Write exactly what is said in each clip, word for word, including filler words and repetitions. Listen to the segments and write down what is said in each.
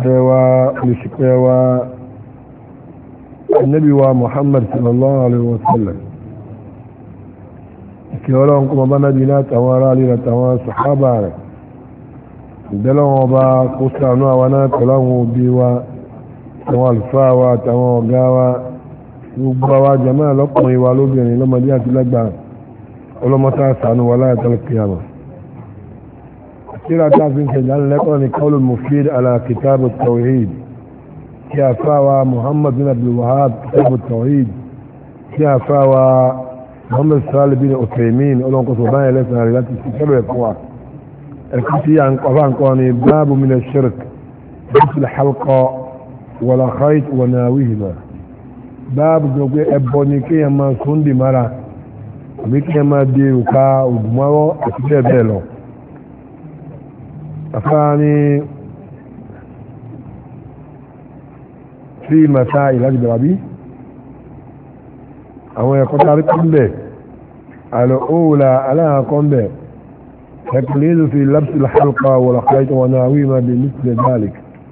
olùfẹ́wà olùṣìpẹ̀wà annabi wa Muhammad sallallahu alaihi wasallam kí ọlọ́run kọmọ bá nábi látàwọn ará lè látàwọn sàhábà rẹ̀ ìdẹ́lọ́wọ́n bá kó sàánú àwọn náà tọ́láwọn òbí wa àwọn àlùfáà wa àtàwọn ọ̀gá wa gbogbo àwa jàmáà lọ́kùnrin wa lóbìnrin lọ́mọdé àti lágbà ọlọ́mọta sàánú wa láyàtọ̀ kíyàmà kíra tá a fi ń ṣẹ̀dá lẹ́kọ̀ọ́ ní qawlul mufid ala kitab at-tawhid kí a fáwa Muhammad bin Abdul Wahhab kitab at-tawhid kí a fáwa Muhammad Salih bin Uthaymin ọlọ́nkọ̀sọ̀ báyẹ̀ lẹ́sàn rẹ̀ láti fi kẹ́bẹ̀ fún wa ẹ̀kú tí a ń kọfà ń kọ́ ni báàbù min ash-shirk bíi halqa wala khayt wa nawihima báàbù tó pé ẹbọ ni kí ẹ máa súndì mara àbí kí ẹ máa di òkà ògùnmọ́wọ́ àti bẹ́ẹ̀ bẹ́ẹ̀ lọ afáàní sí mata ìlàjì bàbí àwọn ẹ̀kọ́ tàbí kúnbẹ̀ al'ula aláàkọ́nbẹ̀ ẹ̀kùnlẹ́lù fi labsil halqa wal khayt wa nawima bi misli dhalik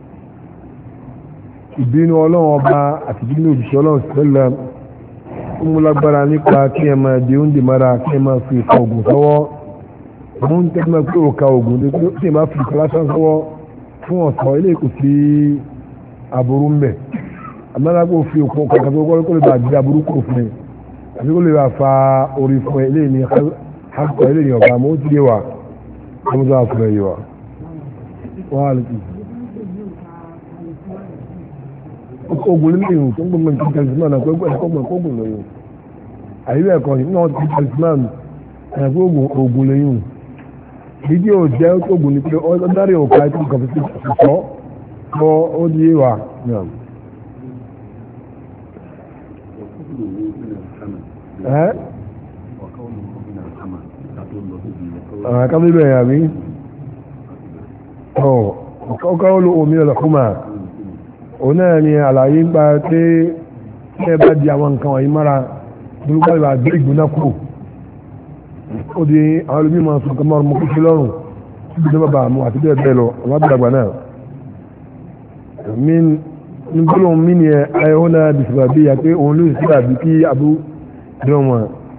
ìbínú ọlọ́run ọba àti ìbínú òjíṣẹ́ ọlọ́run sẹ́lẹ̀ ń mú lágbára nípa kí ẹ máa di oúnjẹ mara kí ẹ máa fi ìfọ̀ ògùn sọ́wọ́ mú ń tẹ́gbẹ́ pé òkà ògùn tí ẹ máa fi ìfọ̀ lásán sọ́wọ́ fún ọ̀sán ilé kò sí aburú ń bẹ̀ amálágbó fi òkú ọkọ̀ kan tó kọ́ kó lè bá di aburú kò fún ẹ àbí kó lè bá fa orí fún ẹ ilé ní hàkọ́ ilé ní ọ̀gá mọ́ ó ti yé wa ọmọdé àfúrẹ́ yé wa wọ́n á lè kí ogun ní ìhùn tó ń gbọ́n mọ̀ talisman náà pẹ́gbẹ́ ẹ̀kọ́ mọ̀ kógun lóyún àyíwẹ̀ ẹ̀kọ́ yìí náà ti talisman náà pé ogun lóyún ìdí ò jẹ́ ogun ní pé ọ́dárí òkà ètò ìkọ̀fẹ́sì sọ́ fọ́ ó di wà náà. ẹ́ àwọn akábí bẹ̀rẹ̀ àmì ọ̀ ọkọ̀ olú omi ọ̀lọ́kùnmá òun náà ni àlàyé ń gba pé tí ẹ bá di àwọn nǹkan wọ̀nyí mára burúkú àgbà gbé ìgbóná kúrò ó di àwọn olùmí máa sọ nǹkan márùn-ún kí lọ́rùn tí bí bàbá àmú àti bẹ́ẹ̀ bẹ́ẹ̀ lọ ọlọ́dàgbà náà ní gbólóhùn mí ni ayéhó náà bí sọ̀rọ̀ bí i pé òun ló sì dàbí kí abú dùn wọn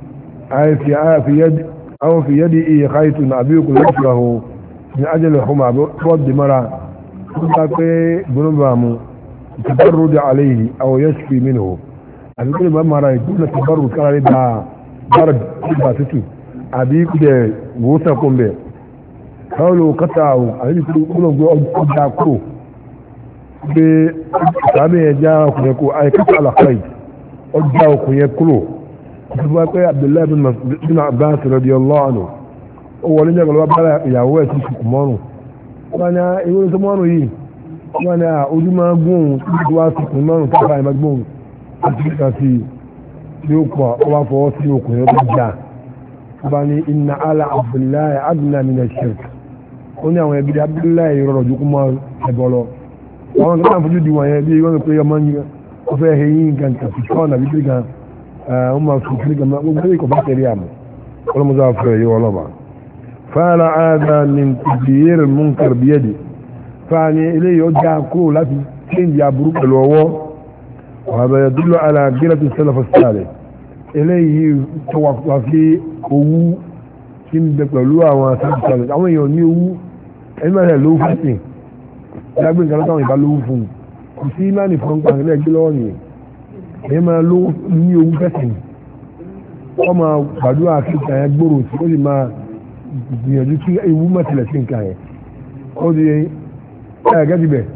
àwọn fi yẹ́dí iye káyìtù náà àbí òkú lọ́sí ọ̀hún ní ajẹ́lẹ̀ ọ̀hún àbí fọ́ọ̀dì mara ó bá pé gbóná bá mú التبرد عليه او يشفي منه àbí kó lè má mara ìgbóná tàbárù kára rí dáa bárd ìgbà tútù àbí kúdẹ̀ wòósàn kó ń bẹ̀ káwọlò kátà àwò àbí kúrò gbé ọjà kúrò pé sàábẹ̀ yẹn já ọkùnrin kó ayé kátà àlàkàì ọjà ọkùnrin kúrò tó bá pé Abdullahi bin Abbas radiyallahu anhu ó wọlé jẹ́ pẹ̀lú bá ìyàwó ẹ̀ sí ṣùkú mọ́rùn wọ́n ní ìwé tó mọ́rùn yìí wọ́n ní ojú máa gbóhùn tí wá sùkùn márùn káfà ìmá gbóhùn àti kíkà sí tí ó pọ̀ ó wá fọwọ́ sí okùnrin tó jà ó bá ní inna ala Abdullahi adna min ash-shirk ó ní àwọn ẹbí Abdullahi rọrọ̀ jù kú máa ẹbọ lọ àwọn kan náà fojú di wọ̀nyẹn bí wọ́n pé ọmọ yìí wọ́n fẹ́ he yín nǹkan kan fi kọ́ nàbí kí kan wọ́n máa fi kí kan gbogbo ẹ̀rí kò bá tẹ̀lé àmọ́ ọlọ́mọdé àfẹ́ yìí wọ́n lọ́ba fa'ala hadha min taghyir al-munkar biyadi fani eléyìí ó já kúrò láti kéńjì aburú pẹ̀lú ọwọ́ ọ̀hàbẹ̀ yadullu ala gírẹ́tì sẹ́lẹ̀fẹ̀ sálẹ̀ eléyìí tó wà sí owú tí ń bẹ pẹ̀lú àwọn sẹ́lẹ̀fẹ̀ sálẹ̀ àwọn èèyàn ní owú ẹni máa rẹ̀ lówó fún sí lágbé nǹkan lọ́tàwọn ìbá lówó fún kò sí ìmáàní fún pa nílẹ̀ gbé lọ́wọ́ nìyẹn ẹni máa lówó ní owú fẹ́sìn wọ́n máa gbàdúrà kí nǹkan yẹn gbòòrò sí ó sì máa gbìyànjú kí ewu mọ̀tìlẹ̀ sí nǹkan yẹn ó di ẹ̀ gẹ́gẹ́ bẹ̀.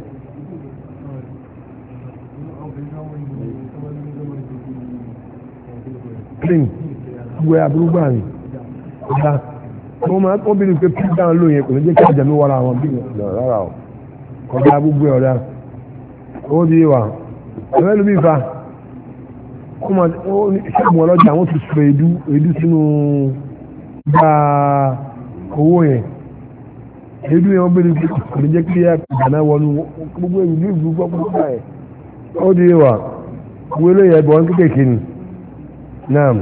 clean gbogbo aburú gbà ní ọ̀dá wọ́n máa wọ́n bí ní pé pí dáhùn lóyìn kò ní jẹ́ kí àjẹmí wọ́n àwọn bí rárá ọ̀ ọ̀dá gbogbo ọ̀dá ó di wà ọ̀rẹ́ ló bí fa ṣẹ́gun ọlọ́jà wọ́n ti sọ èdú èdú sínú gba owó yẹn èdú yẹn wọ́n bí ní pé kò ní jẹ́ kí àjẹmí wọnú gbogbo ìlú ìlú gbogbo ẹ̀ ó di wà gbogbo eléyìí ẹ̀bọ̀ kékèké ni. نعم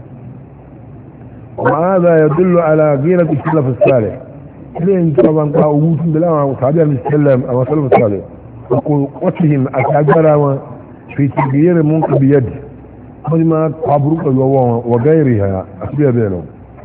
وهذا يدل على غيرة السلف الصالح لين طبعا قاووت بلا وصحابي المسلم او سلف الصالح وقوتهم أتعبرا في تغيير منك بيد ما قبرك وغيرها أسبيع بينهم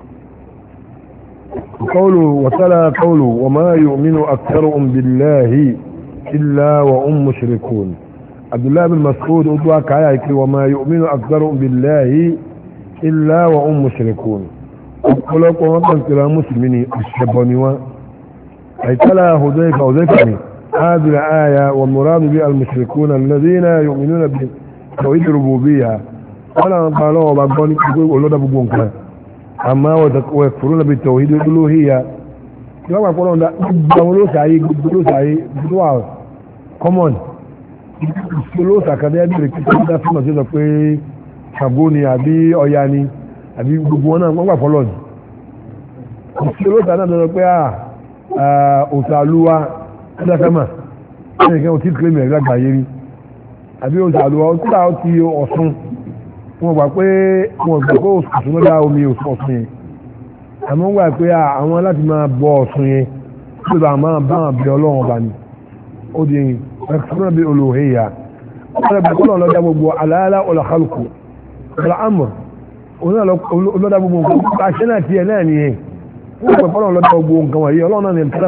قوله وتلا قوله وما يؤمن أكثرهم بالله إلا وهم مشركون عبد الله بن مسعود أدواك عيك وما يؤمن أكثرهم بالله إلا وهم مشركون أقولك وما كلا مسلمين الشبانيوا أي تلا هذيك هذيك هذه الآية والمراد بها المشركون الذين يؤمنون بتوحيد الربوبية ولا قالوا بعضهم يقولوا ده بقولك أما ويكفرون بالتوحيد الألوهية يوم يقولون ده بقولوا سعي بقولوا سعي بقولوا common bقولوا سكذا يدري كتير ده في مسجد في شابوني أبي أياني أبي بقولنا ما بقولون bقولوا سأنا ده بقى أسألوا هذا كمان أنا كان أتيت كلمة لا غيري أبي أسألوا أسألوا أتي أصلا wọ́n gbà pé wọ́n gbà pé òsùn lọ́dá omi ọ̀sùn yẹn àmọ́ wọ́n gbà pé àwọn láti máa bọ ọ̀sùn yẹn tó bá máa bá wọn bí ọlọ́run ọba ni ó di ẹ̀kọ́ bí olóhèyà wọ́n gbà pé ọlọ́run lọ́dá gbogbo aláàlá ọlọ́kálùkù ọlọ́àmọ̀ olódá gbogbo nǹkan àṣẹ náà tiẹ̀ náà nìyẹn wọ́n gbà pé ọlọ́run lọ́dá gbogbo nǹkan wọ̀nyí ọlọ́run náà ní ẹ̀ka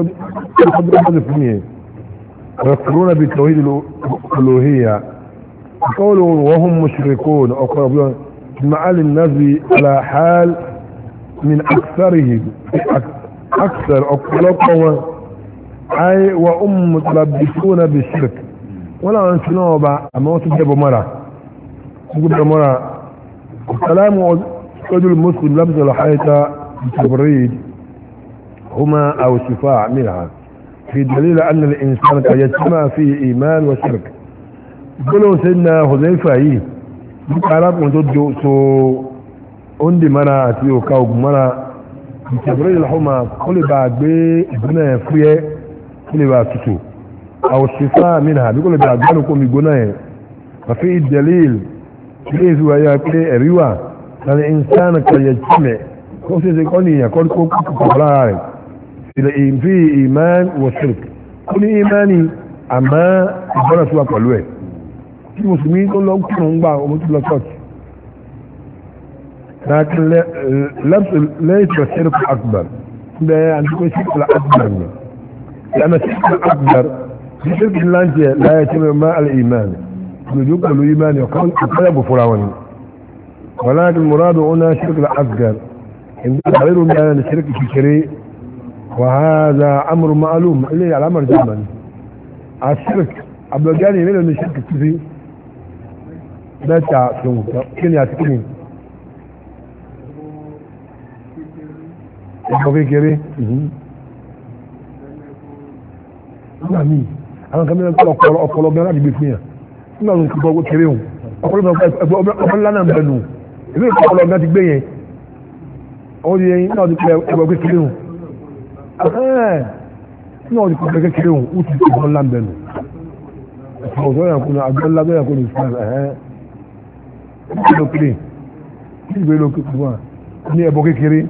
lọ́dọ́ قولوا وهم مشركون أقربون معال النبي على حال من أكثرهم أكثر أقلقوا أي وأم متلبسون بالشرك ولا أنسنوا بعد أما تجيبوا مرة تجيبوا مرة السلام رجل المسلم لبس الحيطة بالتبريد هما أو شفاع منها في دليل أن الإنسان قد يجتمع فيه إيمان وشرك gbọ́lọ́ sẹ́nà Hudhayfa yìí nípa arákùnrin tó jọ so oúnjẹ mara àti òka ogun mara ìtẹ̀bẹ̀rẹ̀ ìlàhùnmá kó lè bá gbé ìgbóná ẹ̀ fúyẹ́ kó lè bá tutù àwòṣìfà mìíràn àbí kó lè bá gbọ́nù kó mi gbóná ẹ̀ wàfí ìdẹ̀lẹ́l ilé ìfúwà yà pé ẹ̀rí wà láti ìnsán kàyẹ̀ jìmẹ̀ kó sì ṣe kọ́ nìyàn kọ́ kó kọ́ lára rẹ̀ ilẹ̀ ìfí ìmán wọ̀ shirk kó ní ìmánì àmọ́ ìgbọ́nà tó wà pẹ̀lú ẹ̀ tí mùsùlùmí tó lọ kúrò ń gbà ọmọ tó lọ ṣọ́ọ̀tì لكن ليس الشرك الأكبر ده عندكم الشرك الأكبر لأن الشرك الأكبر الشرك لا يتم مع الإيمان يجب الإيمان يقول يقلب فراوني ولكن المراد هنا الشرك الأصغر إن غير من الشرك الشريك وهذا أمر معلوم اللي على أمر زمن الشرك أبو جاني من الشرك كثير لا تعلم كن يعتقني ẹ̀kọ́ kékeré nígbà míì àwọn kan mẹ́rin ọpọlọ ọpọlọ bẹ́ẹ̀ láti gbé fún yàn nígbà tó ń kí bọ́ kéré hùn ọpọlọ ọpọlọ ńlá náà bẹ̀rù ìlú ọpọlọ ọgbà ti gbé yẹn ó di ẹyin náà ti pẹ ẹgbẹ́ kékeré hùn náà ti pẹ kékeré hùn ó ti ti bọ́ ńlá bẹ̀rù ẹ̀fọ́ ọ̀dọ́ yàn kúnú àgbẹ̀ ńlá bẹ́ẹ̀ kúnú islam ẹ̀hẹ́ ó ti lókèrè ó ti gbé lókèrè fún wa ní ẹ̀bọ kékeré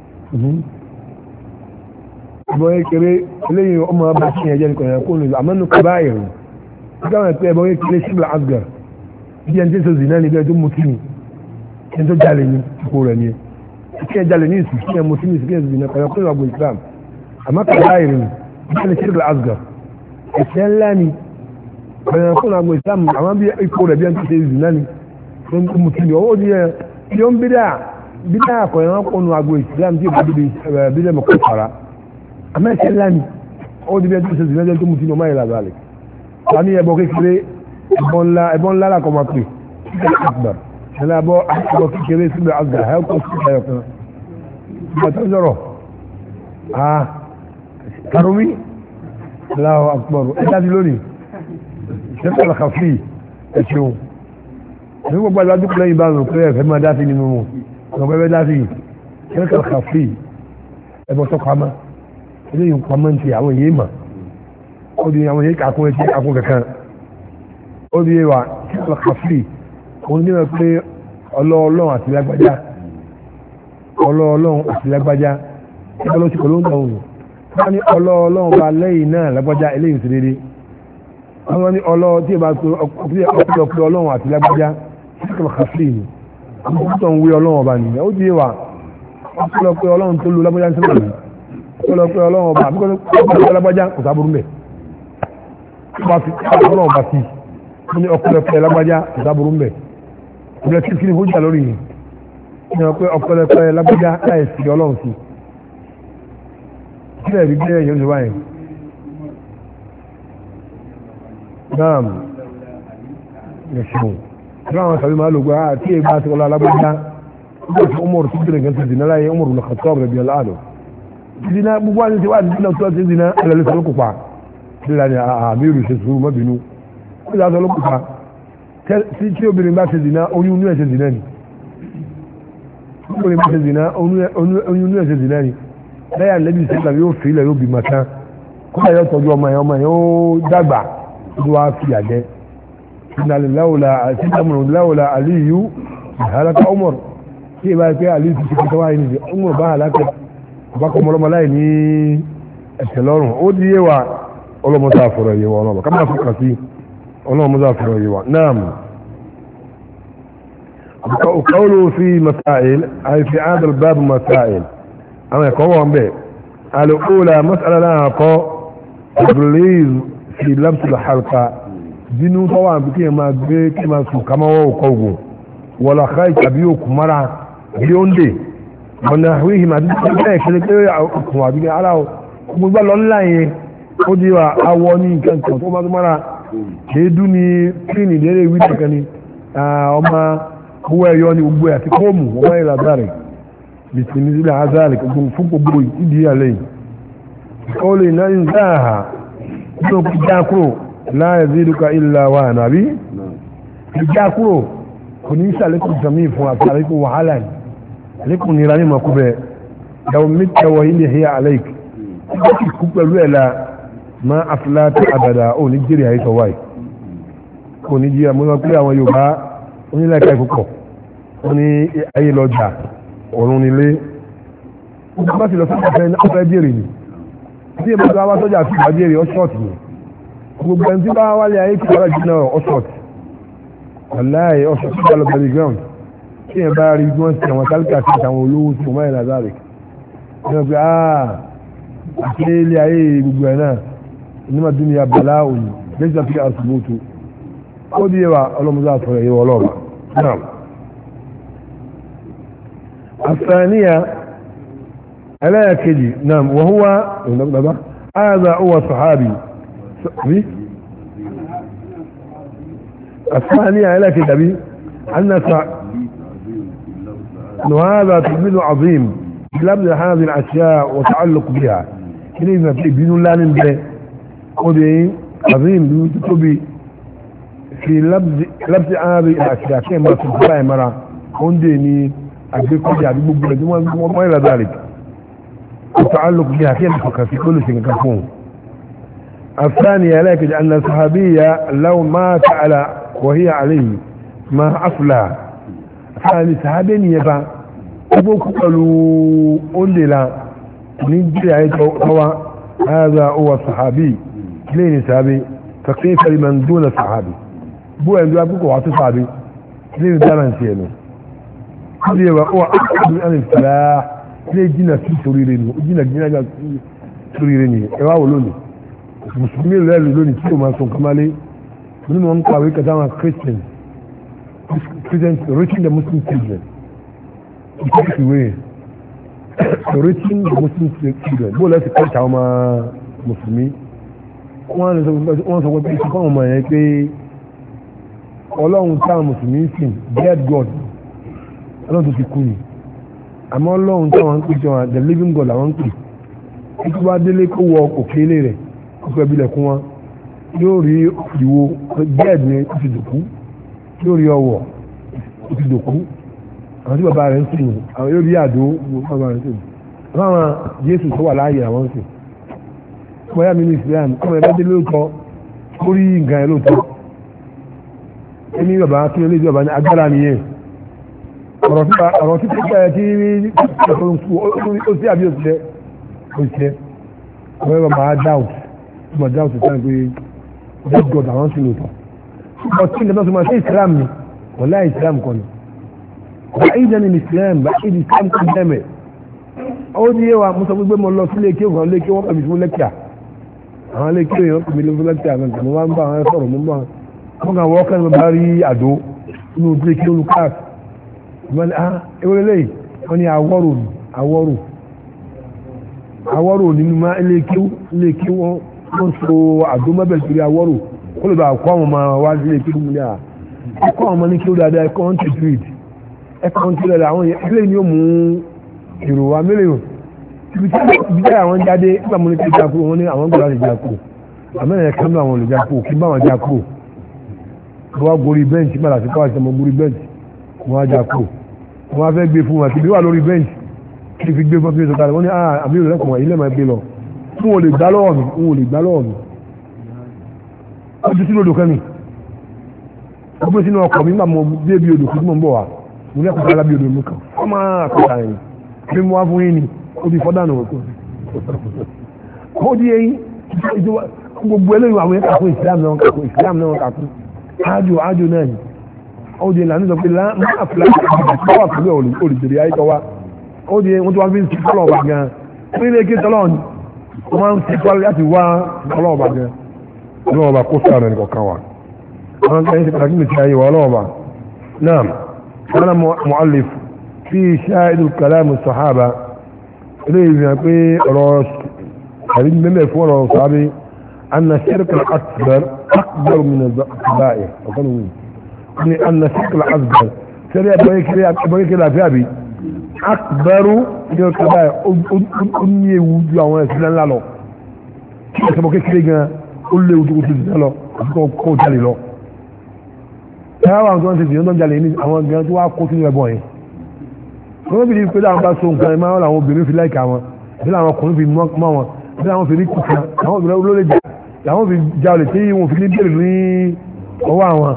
ẹbọn kékeré eléyìí ọmọ ọba tí yẹn jẹ́ nìkan yẹn kó nílò àmọ́ nìkan báyìí rò nígbà wọn pé ẹbọn kékeré síbìlà asgar bí ẹni tí ń sọ zina ni bí ẹni tó mutí ni ẹni tó jalè ní ipò rẹ̀ ni kí ẹ jalè ní ìsìn kí ẹ mutí ní ìsìn kí ẹ zina kan yẹn kó nílò àgbo islam àmọ́ kan báyìí rò bí ẹni síbìlà asgar ẹ̀ṣẹ̀ ńlá ni ẹ̀yàn kó nílò àgbo islam àmọ́ bí ipò rẹ̀ bí ẹni tó ṣe zina ni tó mutí ni ọwọ́ di yẹn tí ó ń bí dáa bí náà kọ̀ ẹ̀wọ̀n kọ́nu agbo islam tí ó bá débi bílẹ̀ mọ̀ kọ́ fara amẹ́sẹ̀ ńlá ni ó di bí ẹni tó ṣe zìnà jẹ́ tó mú sínú ọmọ ìlà balẹ̀ wà ní ẹbọ kékeré ẹbọ ńlá ẹbọ ńlá làkọ̀ máa pè síbẹ̀ àgbà ẹ̀lá ẹbọ ẹbọ kékeré síbẹ̀ àgbà ẹ̀ kọ́ síbẹ̀ ẹ̀yọ̀ kan ìgbà tó ń sọ̀rọ̀ ah karumi Allahu akbar ẹ dájú lónìí ṣẹ́fẹ̀ lọ́kàfí ẹ̀ ṣeun ní gbogbo àjọ àdúgbò lẹ́yìn bá rò pé ẹ̀fẹ́ máa dá sí nínú wọn ọ̀gbẹ́ bẹ́ dá sí kẹ́kẹ́ kàfí ẹbọ tó pamọ́ eléyìí pamọ́ ti àwọn èyí mà ó di àwọn èyí kàkún ẹtí kàkún kankan ó di wa kẹ́kẹ́ kàfí òun ní wọn pé ọlọ́ọ̀lọ́run àti lágbájá ọlọ́ọ̀lọ́run àti lágbájá ẹgbẹ́ ló ti kọ́ ló ń tàn wọ́n ní ọlọ́ọ̀lọ́run bá lẹ́yìn náà lágbájá eléyìí ti dédé àwọn ní ọlọ́ tí ẹ bá ọpọlọpọ ọlọ́run àti lágbájá síkìlọ̀ kàfíì ni àwọn tó ń wé ọlọ́run ọba nìyẹn ó di wà ọpọlọpọ ọlọ́run tó lu lágbájá ń sẹ́lẹ̀ ní ọpọlọpọ ọlọ́run ọba àbíkọ́ lágbájá kò sábúrú mẹ́ ọlọ́run ọba sí ní ọpọlọpọ lágbájá kò sábúrú mẹ́ ìbílẹ̀ tí kí ni ó jà lórí yìí ní ọpọlọpọ lágbájá láì sí ọlọ́run sí kílẹ̀ rí bẹ́ẹ̀ yẹn ló wáyé naam yẹ̀ṣùn láwọn sàbí máa lò gbá tí è bá ti wọlá alágbájá nígbà tí Umar tó dìrẹ̀ nǹkan ti dìnnà láyé Umar ibn Khattab radiyallahu anhu dìnnà gbogbo àti tí wà ní dìnnà tó ti dìnnà ẹlẹ́lẹ́ sọ lókùpa nílá ni àmìrù ṣe sùúrù mọ́ bínú ó yà sọ lókùpa tí tí obìnrin bá ṣe dìnnà oyún inú ẹ̀ ṣe dìnnà ni obìnrin bá ṣe dìnnà oyún inú ẹ̀ ṣe dìnnà ni lẹ́yà lẹ́bí sẹ́lá yóò fi ilẹ̀ yóò bí màtá kó yà yóò tọ́jú ọmọ yẹn ọmọ yẹn ó dàgbà tó wá fi àjẹ́ láwùlà àlíyú ìhàlákà Umar tí ìbá pé àlíyú ti ṣe kí wáyé nìyí Umar bá àlákà ọbákọ̀ mọ́lọ́mọ́láì ní ẹ̀sẹ̀ lọ́rùn ó di yé wa ọlọ́mọdé àfọ̀rọ̀ yé wa ọlọ́mọ ká máa fọkàn sí ọlọ́mọdé àfọ̀rọ̀ yé wa náà قوله في مسائل أي في هذا الباب مسائل أما يقوم به الأولى مسألة لها قو تبليز في لبس الحلقة دينو طبعا بكي ما بكي ما سو كما هو قوغو ولا خايت أبيوك مرع بيون دي ونحويه ما دي كده كده كده بيجي على مقبل أونلاين ودي وأواني كان كان طبعا مرع هيدوني فيني ديري ويدا كاني أما هو يوني وبويا تقوموا وما إلى ذلك بسم ذلك فوق بوي إدي عليه قولي ننزاها جاكرو لا يزيدك إلا وانا بي جاكرو كنيسة لكم جميع فوق عليكم وحالا لكم نيراني ما كبه لو مت وهي هي عليك كبه لا ما أفلات أبدا أو نجري هاي سواي كونيجي أمونا كلها ويوبا ونلا كيفكو وني أي لوجا ọ̀run nílé bá ti lọ sí ọ̀fẹ́ ọ̀fẹ́ jèrè ni tí èmi bá wá sọ́jà sí ìbá jèrè ọ́ṣọ́ọ̀tì ni gbogbo ẹni tí bá wálé ayé kí wọ́n jìnnà ọ́ṣọ́ọ̀tì wàláyé ọ́ṣọ́ọ̀tì bá lọ bẹ̀rẹ̀ ground tí èmi bá rí bí wọ́n ti àwọn tálíkà sí àwọn olówó tí wọ́n máa ń rà zárè ní wọ́n pe aaa àti ilé ayé gbogbo ẹ̀ náà onímọ̀ dúnìyà bàlá òní lẹ́sìn àti àṣùbọ̀tò ó di ẹwà ọlọ́mọdé àtọ̀rẹ̀ ìwọ ọlọ́ọ̀bà náà. الثانية ألا كدي نعم وهو هذا هو صحابي الثانية ألا كدي أن هذا تبين عظيم لابد هذه الأشياء وتعلق بها كلمة بين الله نبه قدي عظيم تبي في لبس لبس هذه الأشياء كما تبقى مرة عندي أجيكم يعني بقول ما ما إلى ذلك التعلق بها كيف فكر في كل شيء كفون الثانية لكن أن الصحابية لو مات على وهي عليه ما أفلى ثاني صحابين يبا أبوك قالوا قل لا نجري هو هذا هو الصحابي لين صحابي فكيف لمن دون صحابي بو عنده أبوك وعطي صحابي لين دارن سينو هذه هو أحد من الفلاح ليه جينا في سوريريني جينا جينا سوريريني إيوا ولوني المسلمين لا لوني كيلو ما سون كمالي من هم قاوي كذا Christians Christians reaching the Muslim children in such a way reaching the Muslim children bó lẹ́sìn kọ́ ìtàwọn ọmọ mùsùlùmí wọ́n sọ pé ìsìnkú ọmọ yẹn pé ọlọ́run táwọn mùsùlùmí sìn dead God ọlọ́run tó ti kú ni àmọ́ ọlọ́run táwọn ń pè jọ wọn the living God làwọn ń pè títí wá délé kó wọ òkèlè rẹ̀ kó fẹ́ bilẹ̀ kún wọn yóò rí ìwo bẹ́ẹ̀dì ni ó ti dòkú yóò rí ọwọ́ ó ti dòkú àwọn tí bàbá rẹ̀ ń sìn àwọn yóò rí àdó bàbá rẹ̀ ń sìn àwọn Jésù tó wà láàyè àwọn ń sìn ọmọ yá mi ní Islam ọmọ ẹ̀ bá dé lóòótọ́ ó rí nǹkan ẹ̀ lóòótọ́ ẹni bàbá kí ló lè bàbá ní agbára nìyẹn ọ̀rọ̀ tí ó gbáyẹ tí ó sí àbí òṣìṣẹ́ òṣìṣẹ́ ọ̀rọ̀ ẹ̀rọ máa dáùt máa dáùt sáà pé just God àwọn sí lóòótọ́ ọtí nígbà tó máa ṣe Islam ni wọ́n láì Islam kọ́ ni báyìí ní Islam báyìí Islam kọ́ dẹ́mẹ̀ ó ní yẹwà mo sọ pé mo lọ sílé kí wọ́n lé kí wọ́n kàbí fún lẹ́kìá àwọn lé kí wọ́n kàbí fún lẹ́kìá kan mo máa ń bá àwọn sọ̀rọ̀ mo máa wọ́n kàn wọ́n kàn bá rí àdó inú ilé kí olú káàs wọ́n ní ah ewé lẹ́yìn wọ́n ní awọ́rò awọ́rò awọ́rò nínú máa ilé kí ilé kí wọ́n wọ́n so àdó mẹ́bẹ̀ẹ́ torí awọ́rò kó lè bá kọ́ àwọn ọmọ wá sí ilé kí wọ́n ní à ẹ̀kọ́ àwọn ọmọ ní kí ó dáadáa ẹ̀kọ́ wọn ti treat ẹ̀kọ́ wọn ti dáadáa àwọn ilé ni ó mú èrò wa mílíọ̀nù ibi tí àwọn jáde nígbà mo ní kí jákò wọn ní àwọn gbọ́dọ̀ lè jákò àmẹ́rin ẹ̀ka ní àwọn olùjákò kí bá wọn jákò wọ́n gorí bẹ́ǹtì padà sí káwàá sọmọ gorí bẹ́ǹtì wọ́n á jákò wọ́n á fẹ́ gbé fún wọn kí wà lórí bẹ́ǹtì kí fi gbé fún ọtí ìsọ̀kalẹ̀ wọ́n ní àbí ìrọ̀lẹ́kùn ilé máa gbé lọ fún wọn lè gbá lọ́wọ́ mi fún wọn lè gbá lọ́wọ́ mi ó ti sínú odò kan ni ó gbé sínú ọkọ̀ mi nígbà mo dé bí odò kí mo ń bọ̀ wá mo ní àkókò alábí odò mi kan ọmọ àkókò àyìn bí mo wá fún yín ni ó ti fọ́dà nù ó di eyín gbogbo eléyìí àwọn ẹ̀ka fún Islam náà kàkún Islam náà kàkún ájò ájò náà ni ó di ìlànà ìsọ̀pẹ́ máa fìlà ìgbà wà pẹ̀lú olùdèrè ayé tọ́wá ó di wọ́n tó wá fi ń ti tọ́lọ̀ ọba gan ní ilé ké tọ́lọ̀ ni wọ́n máa ń ti tọ́lọ̀ láti wá tọ́lọ̀ ọba gan ọlọ́wọ́ ọba kó sáà rẹ̀ nìkan wa wọ́n kẹ́ ṣe pàtàkì nìkan ayé wa ọlọ́wọ́ ọba náà kana mu'allif fi shahid kalam as-sahaba eléyìí fi hàn pé ọ̀rọ̀ àrí mẹ́mẹ́ fún ọ̀rọ̀ sàábé anna shirk al-akbar akbar min al-kaba'ir ọ̀kan wù ní anna shirk al-akbar sẹ́rí ẹ̀bọ̀n àti àbí akbaru ní al-kaba'ir ó ní ewu ju àwọn ẹ̀sìn ńlá lọ kí ẹ̀sẹ̀ kékeré gan ó léwu tó kó tó dìde lọ àti kó jalè lọ ẹ̀rọ àwọn tó ń tètè tó ń jalè ní àwọn gan tó wá kó sínú ẹbọ yẹn wọ́n bí i pé láwọn bá so nǹkan ẹ̀mọ́ àwọn obìnrin fi láìka wọn bí láwọn ọkùnrin fi mọ́ wọn bí láwọn fi rí kùkà àwọn obìnrin olóòlè jà láwọn fi já olè tí wọn fi ní bèrè ní ọwọ́ àwọn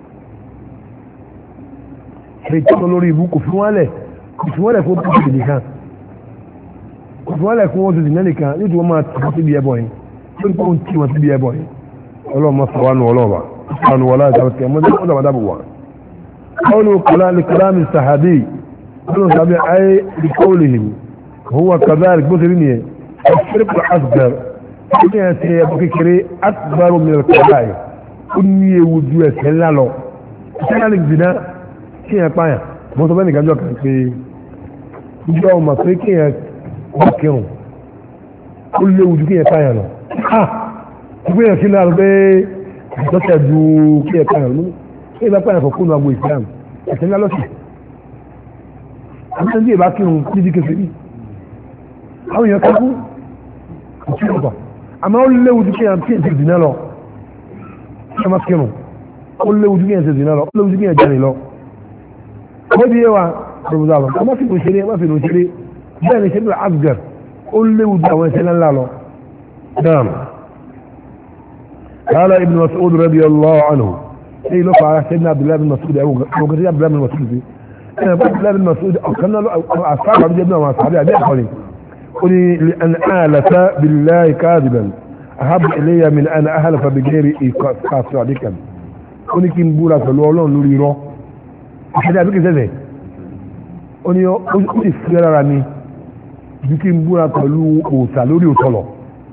ṣe ìtọ́nà lórí ibú kò fi wọ́n lẹ̀ kò fi wọ́n lẹ̀ fún pípì nìkan kò fi wọ́n lẹ̀ fún wọn tó dìnnà nìkan nítorí wọ́n máa tàbí síbi ẹbọ yẹn lórí pé wọ́n ti wọn síbi ẹbọ yẹn ọlọ́mọ sọ̀wánu ọlọ́ọ̀bà sọ̀wánu wọlá ìtàwọ̀tẹ̀ mọ́tàmọ́tàbùwà قولوا كلام لكلام الصحابي قالوا صحابي أي لقولهم هو كذلك بذريني الشرك الأصغر كنية سيبكي أكبر من الكبائر كنية وجوه سلالو سلالك زنا كنية قاية مصابيني كان جوكا في جو مصري كنية باكيرون كل وجوه كنية قاية لو ها كنية سلالو بي تسجو كنية قاية لو ṣé ìbá pààyàn fọ̀kún ní agbo Islam ẹ̀sẹ̀ ńlá lọ́sì àmì ìbá kírun níbi kẹfẹ́rí àwọn èèyàn kákú àti ọgbà àmọ́ ó léwu ju kí ẹ̀ ṣe dìnnà lọ kí ẹ má kírun ó léwu ju kí ẹ̀ ṣe dìnnà lọ ó léwu ju kí ẹ̀ jáde lọ ó di ẹwà rọ̀bùdà lọ ọmọ fi kò ṣeré ọmọ fi kò ṣeré bẹ́ẹ̀ ni ṣe bí asgar ó léwu ju àwọn ẹ̀ṣẹ̀ ńlá lọ dáàm قال ابن مسعود رضي الله عنه اي لو فعل سيدنا عبد الله بن مسعود او وقتي عبد الله بن مسعود انا عبد الله بن مسعود كان اصحاب عبد الله بن مسعود ابي اخواني قولي لان آلف بالله كاذبا احب الي من ان اهلف بغير ايقاف صادقا قولي كي نبورا فلو Ọlọ́run lórí irọ́ احد ابي كده قولي او ìfẹ́ra ni bí kí nbúra pẹ̀lú òòṣà lórí òtọlọ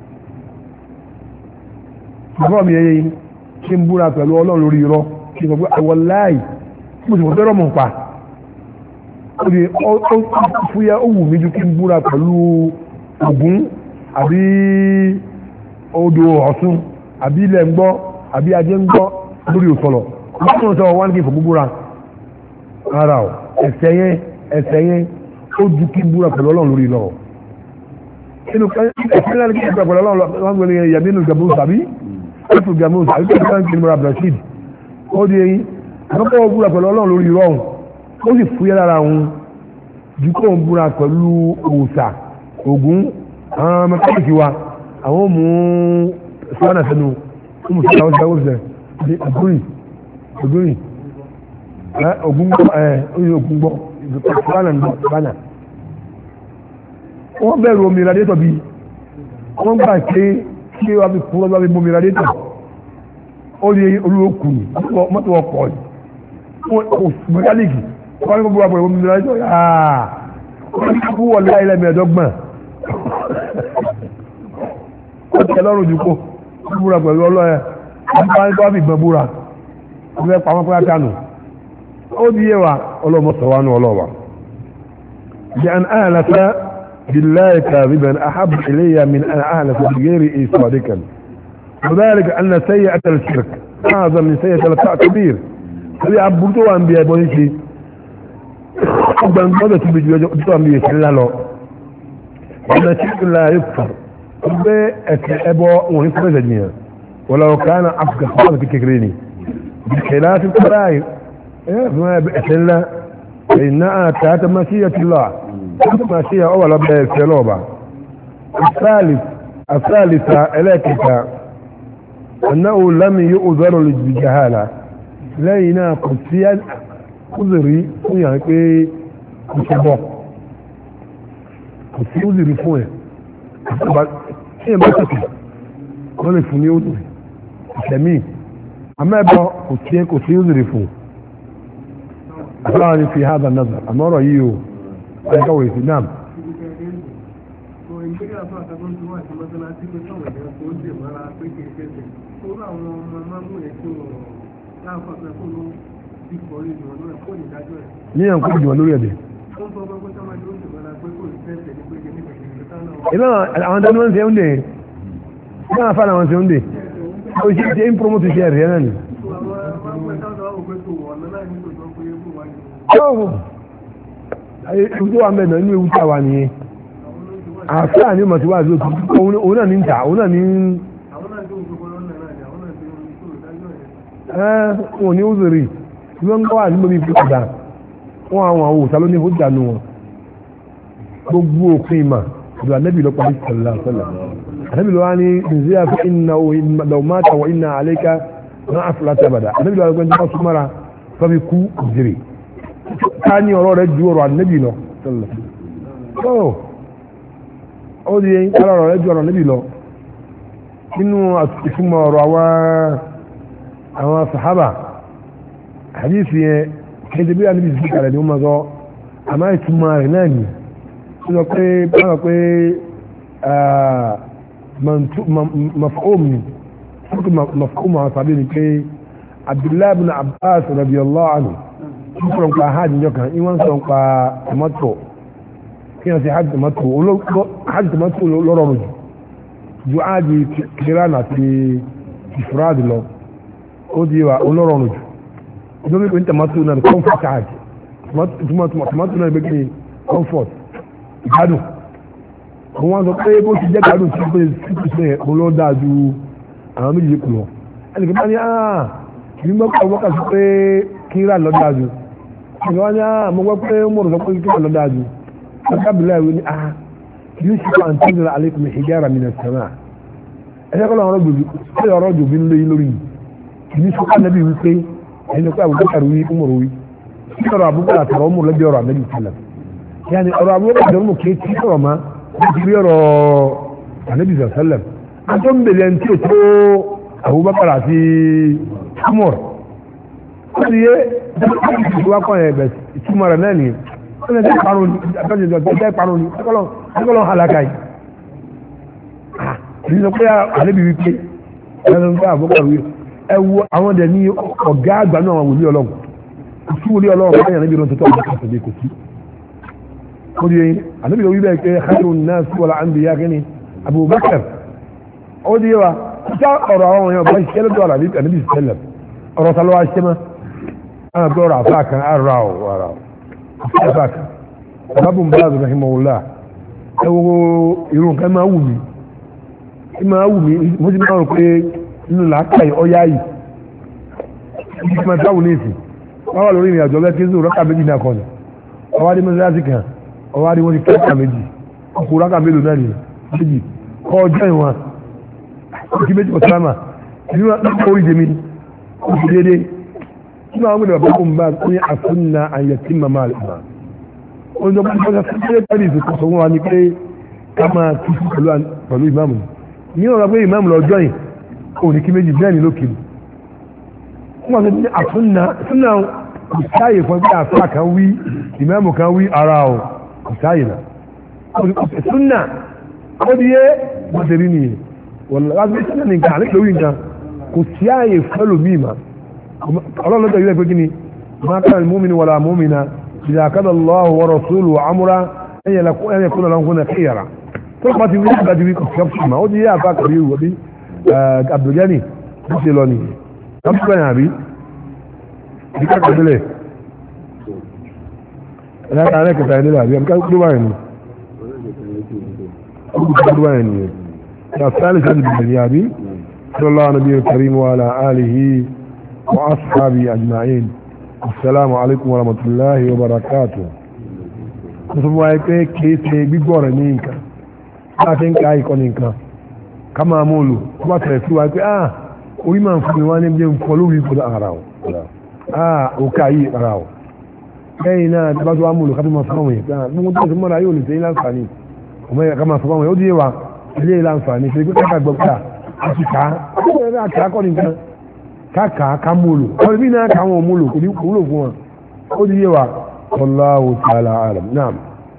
bọ́ mi yẹ kí n búra pẹ̀lú Ọlọ́run lórí irọ́ kí n sọ pé àwọn láì mo sì mọ̀ fẹ́ rọ́mọ̀ pa ó di ó fúyẹ́ ó wù mí ju kí n búra pẹ̀lú Ògún àbí odò Ọ̀ṣun àbí ilẹ̀ ń gbọ́ àbí ajé ń gbọ́ lórí òsọ̀lọ̀ wọ́n sọ wọ́n kí n fò búra ara ọ̀ ẹ̀sẹ̀ yẹn ẹ̀sẹ̀ yẹn ó ju kí n búra pẹ̀lú Ọlọ́run lórí irọ́ inú ẹ̀sẹ̀ náà kí n búra pẹ̀lú Ọlọ́run wọ́n gbé yàmí nù gàbó sàbí ẹ̀fù gàmú àbíkẹ́ ìfẹ́ kí ní mọ́ra Brazil ó di eyín àkọ́kọ́ ó búra pẹ̀lú Ọlọ́run lórí irọ́ òun ó sì fúyẹ́ lára òun ju kó ń búra pẹ̀lú òòṣà Ògún àwọn mẹkáníkì wa àwọn mú sọ́nà sẹ́nu ó mú sọ́nà ọ̀sẹ̀ ọ̀sẹ̀ ní ògúnrìn ògúnrìn Ògún gbọ́ ẹ̀ oyin Ògún gbọ́ sọ́nà ní sọ́nà wọ́n bẹ̀rù omi ìrádẹ́tọ̀ bíi wọ́n gbà pé kí wọ́n fi kúrò lọ́wọ́ mú mi rádẹ́tọ̀ ó ní olóòkù ní mọ́tò ọkọ̀ mẹkáníkì wọ́n ní kó búra pẹ̀lú omi lọ́jọ́ yáà wọ́n ní kó wọlé ilẹ̀ mẹ́ẹ̀ẹ́dọ́gbọ̀n ó tẹ̀ lọ́rùn jù kó búra pẹ̀lú ọlọ́yẹ wọ́n ní kó fi gbọ́n búra wọ́n fẹ́ pa wọ́n pẹ́ àtànù ó di yé wa ọlọ́mọ sọ wá nù ọlọ́wà بأن أهلك بالله كاذبا أحب إلي من أن أهلك بغير صادقا وذلك أن سيئة الشرك أعظم من سيئة التكبير هذه عبدوا أنبياء بنيشي أبدا ماذا تبجوا أنبياء سلا له وأن الشرك لا يكفر أبو ونفر جميعا ولو كان أفكار صادق ككريني بخلاف الكبائر فما بأسلا فإنها تحت مشيئة الله تحت مشيئة أولا بسلوبة الثالث الثالثة إليكتا أنه لم يؤذر بجهالة لينا قصيا قذري فيها كي كسبه قصي قذري فيها هي ما تكي قال فني قذري سمين أما يبقى قصيا قصي قذري فيها أخراني في هذا النظر أما رأيه أيقوي في نعم ní ẹ̀kọ́ ìjọ lórí ẹ̀dẹ̀ ìlànà àwọn tẹ́lú wọ́n ṣe ń dè ní àfáà àwọn ṣe ń dè ó ṣe ṣe ń promote ṣe rẹ̀ náà ni ewu tó wà mẹ́nà inú ewu tí a wà nìyẹn àfáà ní mọ̀tíwá àti òtù òun náà ní ń tà òun náà ní ẹ́ wọn ní òzèrè tí wọ́n ń gbọ́ àti mọ́bí fi padà wọ́n àwọn àwọn òsà ló ní ó dànù wọn gbogbo òfin ìmà ìlú ànẹ́bì lọ parí sọ̀lá sọ̀lá ànẹ́bì lọ wá ní ìzíyà fún iná lọ́mọ́ta wọ iná àlékà náà àfúlátà bàdà ànẹ́bì lọ wá ní wọ́n súnmọ́ra fọ́bí kú òzèrè ká ní ọ̀rọ̀ rẹ̀ ju ọ̀rọ̀ ànẹ́bì lọ sọ̀lá ó di yẹn ká ọ̀rọ̀ rẹ̀ ju ọ̀rọ̀ ànẹ́bì lọ nínú ìfúnmọ̀ ọ̀rọ̀ àwọn àwọn sàhábà hadith yẹn kéde bí ànẹ́bì sí kalẹ̀ ní ó máa sọ àmá ìtumọ̀ rẹ̀ náà ni ó sọ pé báwọn pé maf'um ni fúnkì maf'um àwọn sàbí ni pé Abdullahi ibn Abbas radiyallahu anhu ń sọ̀rọ̀ nípa hajj níjọ́ kan ìwọ́n sọ̀rọ̀ nípa tomato kí wọ́n ti hajj tomato hajj tomato lọ́rọ̀ rò ju hajj kiran àti ifrad lọ ó di wa olóró rò jù lórí pé ní tomato náà ní comfort hajj tomato náà gbé kí comfort ìgbádùn wọ́n sọ pé bó ti jẹ́ gbádùn tí ó pé sípò yẹn kò ló dáa ju àwọn méjì kù lọ ẹnì kan bá ní àà ìbí mọ́kà wọ́kà sí pé kíra lọ dáa ju ẹnì kan bá ní àà mo gbọ́ pé mọ̀rọ̀ sọ pé kíra lọ dáa ju akábìlẹ̀ ìwé ní àà yóò ṣe kó àǹtí ìlera alaykum hijara minas sama ẹ̀ṣẹ́ kọ́ lọ́rọ̀ gbòbí ṣé ọ̀rọ̀ jòbí ń lóyún lórí ìní sọ́kà nẹ́bí wípé ẹni pé Abubakar wí Umar wí kí ọ̀rọ̀ Abubakar àtàrà Umar lẹ́bí ọ̀rọ̀ ànẹ́bí sálẹ̀ yàní ọ̀rọ̀ Abubakar àtàrà Umar kì í tí ọ̀rọ̀ máa nítorí ọ̀rọ̀ ànábì sàlẹ̀m àtọ́ ń bèèrè tí ó tó Abubakar àti Umar ó ti yé ìwá kan ẹ̀ bẹ̀ ìtumọ̀ rẹ̀ náà nìyẹn ó lè dẹ́ parun ní abẹ́jọ́ dẹ́ parun ní ẹgbẹ́lọ́n halaka yìí ìdí sọ pé ànábì wípé ẹgbẹ́lọ́n pé Abubakar wí ẹ wo àwọn dẹ̀ ní ọ̀gá àgbà náà àwọn wòlíì Ọlọ́run kò sí wòlíì Ọlọ́run báyìí ànábì rán tó tó Abubakar tó dé kò sí ودي النبي لو يبقى خير الناس ولا انبياء كني ابو بكر ودي وا جاء اورا يا باي كلام دول النبي النبي صلى الله عليه وسلم اورا صلوا عليه وسلم انا دورا فاك اراو وراو فاك ابو باز رحمه الله او يرون كما ومي ما ومي mo ti ma ro pé nínú la kai oyayi ma tawo nisi wa wa lórí ìrìn àjò be kizu raka méjì na ko ni o wa di mọ́sálásí kan ọwá rí wọ́n ti kẹ́kà méjì ọkùnrin rákà mélòó náà nìyẹn méjì kọ́ ọjọ́ ìwọ̀n ọkì méjì ọ̀sáàmà ìlú orí jẹ́mi oṣù dédé tí wọ́n gbọ́dọ̀ bá kún bá ní àfúnná àyẹ̀tí màmá àlùmá oúnjẹ bá kọ́sá sí pé pẹ́lú ìsìnkú sọ wọn ni pé ká máa tú pẹ̀lú ìmáàmù ní ọ̀rọ̀ pé ìmáàmù lọ́jọ́ yìí òní kí méjì bẹ́ẹ̀ ni lókè wọ́n ti ní àtúnná súnà kò sáyè fún bí àfáà kan wí ìmáàmù kan wí ara o kò sáyè náà súnà ó di yé wọ́n ti rí nìyẹn wọ́n lọ́wọ́ bí súnà nìkan àlẹ́ kìlówì nǹkan kò sí àyè fẹ́lò míì mà ọlọ́run lọ́jọ́ ìrẹ́ pé kí ni máa kàn múmini wàlá múmina ìdá kádà lọ́wọ́ wa rasuluhu amúra ẹ̀yẹ kúnlẹ̀ lọ́nkún náà kéyàrá tó bá ti wí nígbà tí wí kò sí mà ó di yé àfáà kàbí wọ́bí Abdulgani ó ṣe lọ nìyẹn kápútà yàn àbí ìdíkà kàdílẹ̀ ẹ̀rọ ààrẹ kẹta ẹ̀dẹ́lẹ̀ àbí ẹ̀mí kápútà wáyé ni kápútà wáyé ni ya sáàlì sáàlì bìbìrì àbí sallallahu alaihi karim wa ala alihi wa ashabi ajma'in assalamu alaikum wa rahmatullahi wa barakatuh mo sọ fún wa pé kìí ṣe gbígbọ́ rẹ̀ ní nǹkan láti ń ká ikọ́ ní nǹkan ká máa mú olù kó bá tẹ̀lé sí wa pé ah orí máa ń fún mi wá ní bí n fọ́ lórí ìfọ́dọ̀ ara ọ̀ ah òkà yìí ara ọ̀ lẹ́yìn náà tí bá tó wá mú olù ká tó máa fọ́wọ́n yẹn pé gbogbo tó ti mọ́ra yóò lè tẹ́yìn láǹfààní ọmọ yẹn ká máa fọ́wọ́n yẹn ó díye wa ilé láǹfààní ṣe pé káàkà gbọ́ ká àti ká àti akọ́ nìkan káàkà ká mú olù àwọn ibi náà ká wọn mú olù kò ní wúlò fún wọn ó díye wa wallahu ta'ala alam naam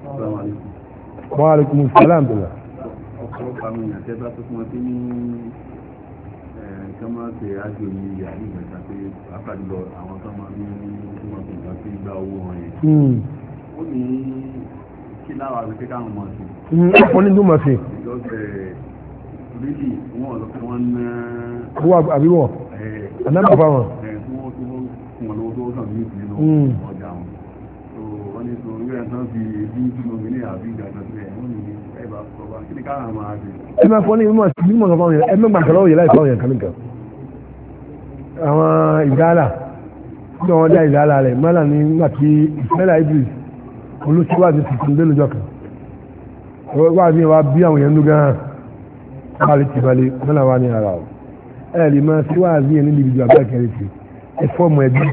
wa alaikum salam bila ọ̀pọ̀lọpọ̀ àwọn èèyàn tẹ́ bá tó fún wọn tí ní kọ́mọ́ ṣe ájò ní ìyá ní ìgbẹ̀ta pé àpàdùlọ àwọn tó máa ní tí wọ́n fi nǹkan sí gba owó wọn yẹn. ó ní kí láwa rẹ̀ pé káwọn mọ̀ sí. wọ́n ní dùn mọ̀ sí. ìjọsẹ̀ méjì wọ́n lọ fún wọn ná. owó àbíwọ̀ ànábà fáwọn. tí wọ́n tó fún wọn lówó tó kàn ní ìpínlẹ̀ ọjà wọn. tó wọ́n ní sọ orí ẹ̀ tán fi ebi dúró ní àbí ìgbàgbọ́ sílẹ̀ wọ́n ní ẹ bá sọ wá kí ni káwọn máa ṣe. ẹ máa fọ́ ní mímọ̀ mímọ̀ kan fáwọn yẹn ẹ mẹ́gbàá kan lọ́wọ́ yẹn láì fáwọn yẹn kan nìkan. àwọn ìdáàlà tí wọ́n dá ìdáàlà rẹ̀ mọ́là ní nígbà tí ìfẹ́lá idris olùsíwájú tuntun dé lójọ́ kan wá ní wa bí àwọn yẹn ń dún gan-an wà lè tìbalẹ̀ mọ́là wà ní ara ọ̀ ẹ̀ lè máa síwájú yẹn níbi ìjọ abẹ́ kẹrin sí ẹ fọ́ọ̀mù ẹbí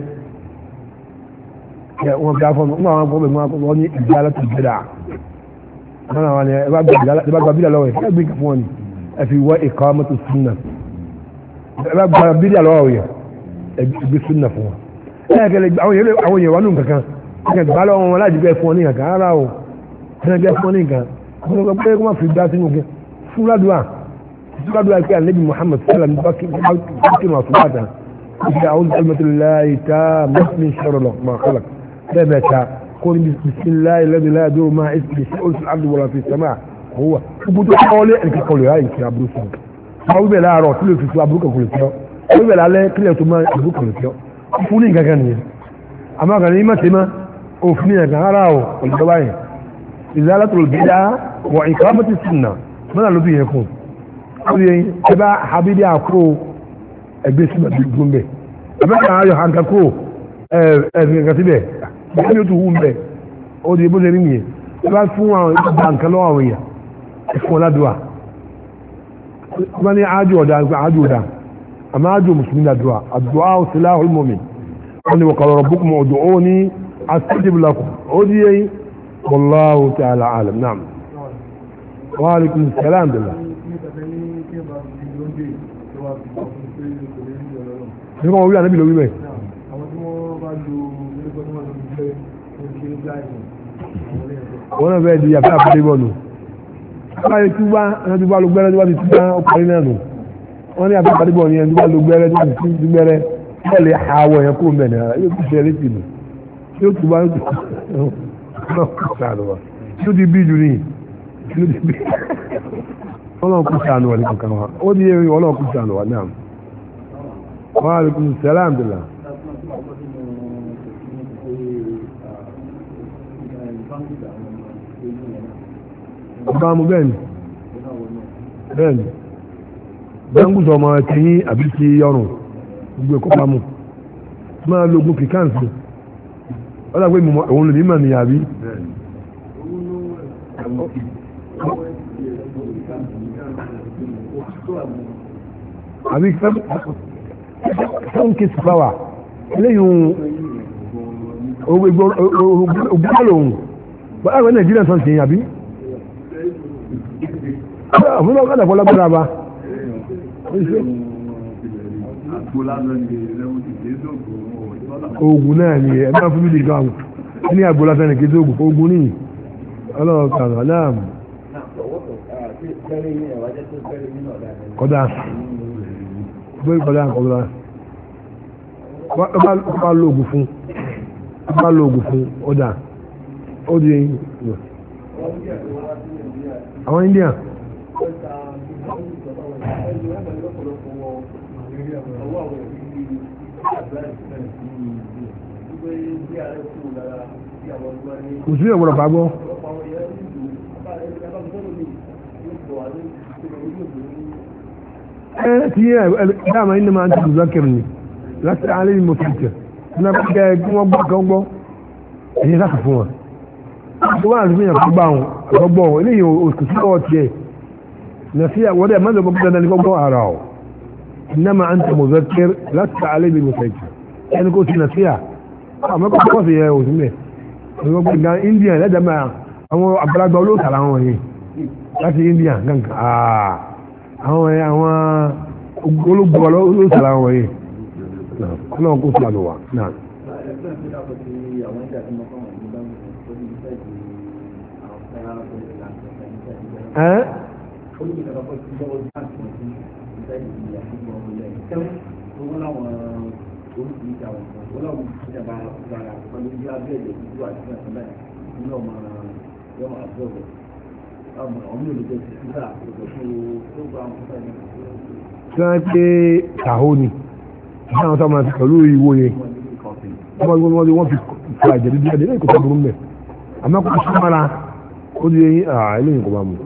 wọn bí afọ́ọ̀mù wọn àwọn akọ́bẹ̀ wọn ní ìdáàlà tó gbẹ́dà mọ́là wà ní ẹ bá gba bídà lọ́wọ́ ẹ gbé fún wọn ni ẹ fi wọ́ ìkọ́ mọ́tò sunna ẹ bá gba bídà lọ́wọ́ yẹn ẹgbẹ́ súnà fún wa ẹ̀ẹ́kẹ́lẹ́ àwọn èèyàn wà nù kankan ẹ̀kẹ́ gbà lọ́wọ́ wọn láti gbẹ́ fún ọ ní nǹkan ara o ẹ̀kẹ́ fún ọ ní nǹkan wọ́n lọ pé kó má fi gbá sínú kẹ́ fún ládùá fún ládùá pé ànábì Muhammad sallam bákínú àtúbàtà ìgbà àwọn alhamdulilayi ta mọ́sílì sọ̀rọ̀ lọ máa kọ́lá bẹ́ẹ̀ bẹ́ẹ̀ ta kó ní bisimilayi lẹ́bi láyé dúró máa ìsìlẹ̀ sí olùsọ àdúgbò fi sẹ́mà kó wà gbogbo tó kọ́lé ẹ̀kẹ́ kọlù yà ìkì àbúrò sọ̀rọ̀ àwọn wíbẹ̀ láàárọ̀ kí ló fi fún àbúrò kọ̀ọ̀kọ̀ lè fẹ́ ó wíbẹ̀ lálẹ́ kí lè tó máa àbúrò kọ̀ọ̀lẹ̀ fẹ́ fún ní nǹkan nìyẹn àmọ́ àgbà ní mọ̀tẹ́ mọ́ òfin yẹn kan ara ò ọ̀lọ́dọ́ báyìí ìzálàtò bídà wọ ìkàmọ́tì sunna mọ́nà ló bí yẹn kún ó yẹ ẹ bá habidi àkó ẹgbẹ́ sunna bí gún bẹ́ẹ̀ abẹ́ka ayọ̀ hankan kó ẹ̀ẹ́dì nǹkan síbẹ̀ bí ó tún wú bẹ́ẹ̀ ó di ebó lẹ́rìí nìyẹn ẹ bá fún àwọn ìgbà nǹkan lọ́wọ́ àwọn èèyàn ẹ fún ọ ládùá wọ́n ní ájò ọ̀dà ájò ọ̀dà àmọ́ ájò mùsùlùmí ládùá àdùá silahul mu'min wọ́n ní wa qala rabbukum ud'uni astajib lakum ó di yẹn wallahu ta'ala alam naam wa alaikum salam billah. ní kọ́ wọ́n wí ànábì lórí bẹ́ẹ̀. wọ́n náà fẹ́ẹ́ di àfẹ́ àfẹ́ bọ́ọ̀lù báyìí tí wá ẹni tó bá lo gbẹ́rẹ́ tó bá ti tún bá ọkùnrin náà nù wọ́n ní àfẹ́ àfẹ́ bọ́ọ̀lù yẹn tó bá lo gbẹ́rẹ́ tó bá ti tún gbẹ́rẹ́ bẹ́ẹ̀ lè àwọ̀ yẹn kó mẹ́ náà yóò tún ṣe létí nù yóò tún bá yóò ti bí jù ní yóò ti bí ọlọ́run kú sànù wà ní kankan wa ó ní ẹ̀rí ọlọ́run kú sànù wà náà wa alaikum salam billah. ọba mu bẹ́ẹ̀ni bẹ́ẹ̀ni gbẹ́ngbùsọ̀ ọmọ ẹ̀kẹ́yìn àbí ti ọrùn gbogbo ẹ̀kọ́ pamọ́ máa lo ogun pikansi ọ̀dà pé òun lè ní mà ní àbí. àbí seven kiss flower eléyìí ògbógbó lòun bọ́lá àwọn nàìjíríà sọ sí àbí àfúnná ọ̀gá àdàpọ̀ lágbára bá oògùn náà ni ẹ máa fún mi nìkan àwọn ẹni àgbo lásán ní kí oògùn oògùn ní ọlọ́run kan náà kọ́dà bóyá kọ́dà kọ́dà bá lo oògùn fún bá lo oògùn fún ọ̀dà ó di àwọn India kò sí ìwọ̀n ọ̀pá gbọ́ ẹ ti yẹ dáàmà iná máa ń tẹ̀lé lọ́kẹ̀rẹ̀ ni láti alẹ́ ni mo fi tẹ̀ ní akẹ́kẹ́ kí wọ́n gbọ́ kan gbọ́ ẹ̀yẹ sáfù fún wọn tó wà ní ìyàn fún gbà wọn ọgbọ́ eléyìí òkú sí ọwọ́ tiẹ̀ nàfíà wọ́n dẹ̀ mọ́jọ gbọ́ dandan ní gbọ́ ara ọ̀ iná máa ń tẹ̀ mo zọ́kẹ́rẹ̀ láti alẹ́ ni mo fi tẹ̀ ẹni kó sí nàfíà àmọ́ kọ́ kọ́ sí ẹ òsì mẹ́ ẹ̀rọ gbẹ̀ngàn India lẹ́dàá máa àwọn àgbàlagbà olóòtàlà wọn yìí láti India gangan àwọn ẹ̀ àwọn olóògbé olóòtàlà wọn yìí ọlọ́run kó sí àlùwà náà. ẹ́ oríṣiríṣi àwọn ọmọ ọlọ́run ìjọba ìjọba pẹ̀lú bí abẹ́ẹ̀lẹ̀ ìlú àti ìjọba ìlú ọmọ yọmọ àbúrò ọmọ ọmọ olùkọ́ ti sísá òkè tó tó gba àwọn ọmọ ẹni. tí wọ́n pé kàhó ni bí àwọn sọ́mọ àti pẹ̀lú ìwo yẹn wọ́n wọ́n wọ́n fi fa ìjẹ̀dí díẹ̀ díẹ̀ kò tó burú mẹ́ àmọ́ kò sọ́ mọ́ra ó di eyín eléyìí kò bá mu.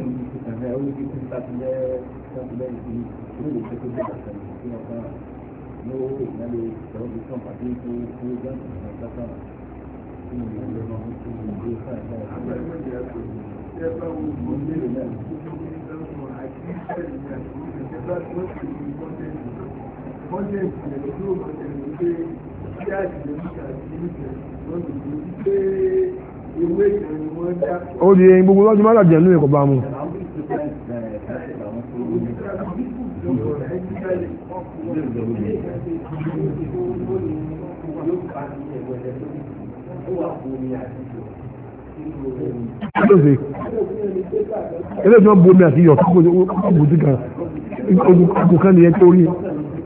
ó di gbogbo lọ́jọ́ máa jẹ̀ nínú ẹ̀kọ́ bá mú. ilé ìjọba bomi àti iyọ̀ tó kò sí kan ogun kan nìyẹn tó rí.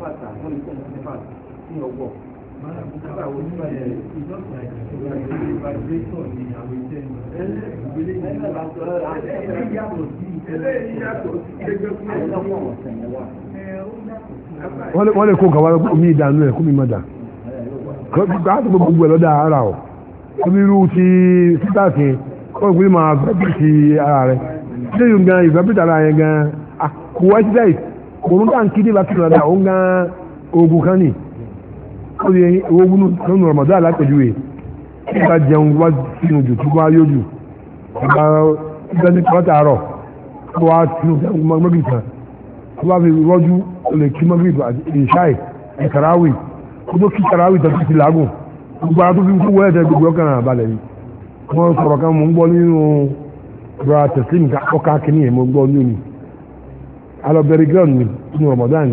wọ́n lè kó kàwá omi ìdánú ẹ̀ kó mi má dà káàtó gbogbo ẹ̀ lọ́dà ara ọ̀ omi irú ti sítáàtì kọ́ ìpínlẹ̀ máa gbẹ́bí ti ara rẹ̀ ṣé yóò gan ìgbẹ́bí ara yẹn gan kò wá sí láì òun tá n kí dé bá kí lọ́dà òun gan oògùn kan ní ó di oògùn nínú Ramadan alápẹ̀júwe nígbà jẹun wá sínú jù tó bá yóò jù ọba ìgbà ní pátá àárọ̀ tó wá sínú mọ́gìrì kan tó bá fi rọ́jú olè kí mọ́gìrì àti ìṣáì ìkàráwì tó tó kí ìkàráwì tó ti làágùn gbogbo ara tó fi kú wẹ́ẹ̀tẹ̀ gbogbo ọkàn àbálẹ̀ yìí wọ́n sọ̀rọ̀ kan mò ń gbọ́ nínú bra tẹ̀sí nǹkan ọkà kìíní ẹ̀ mò ń gbọ́ nínú alọ́bẹ̀rẹ̀ gírọ̀n ní inú Ramadan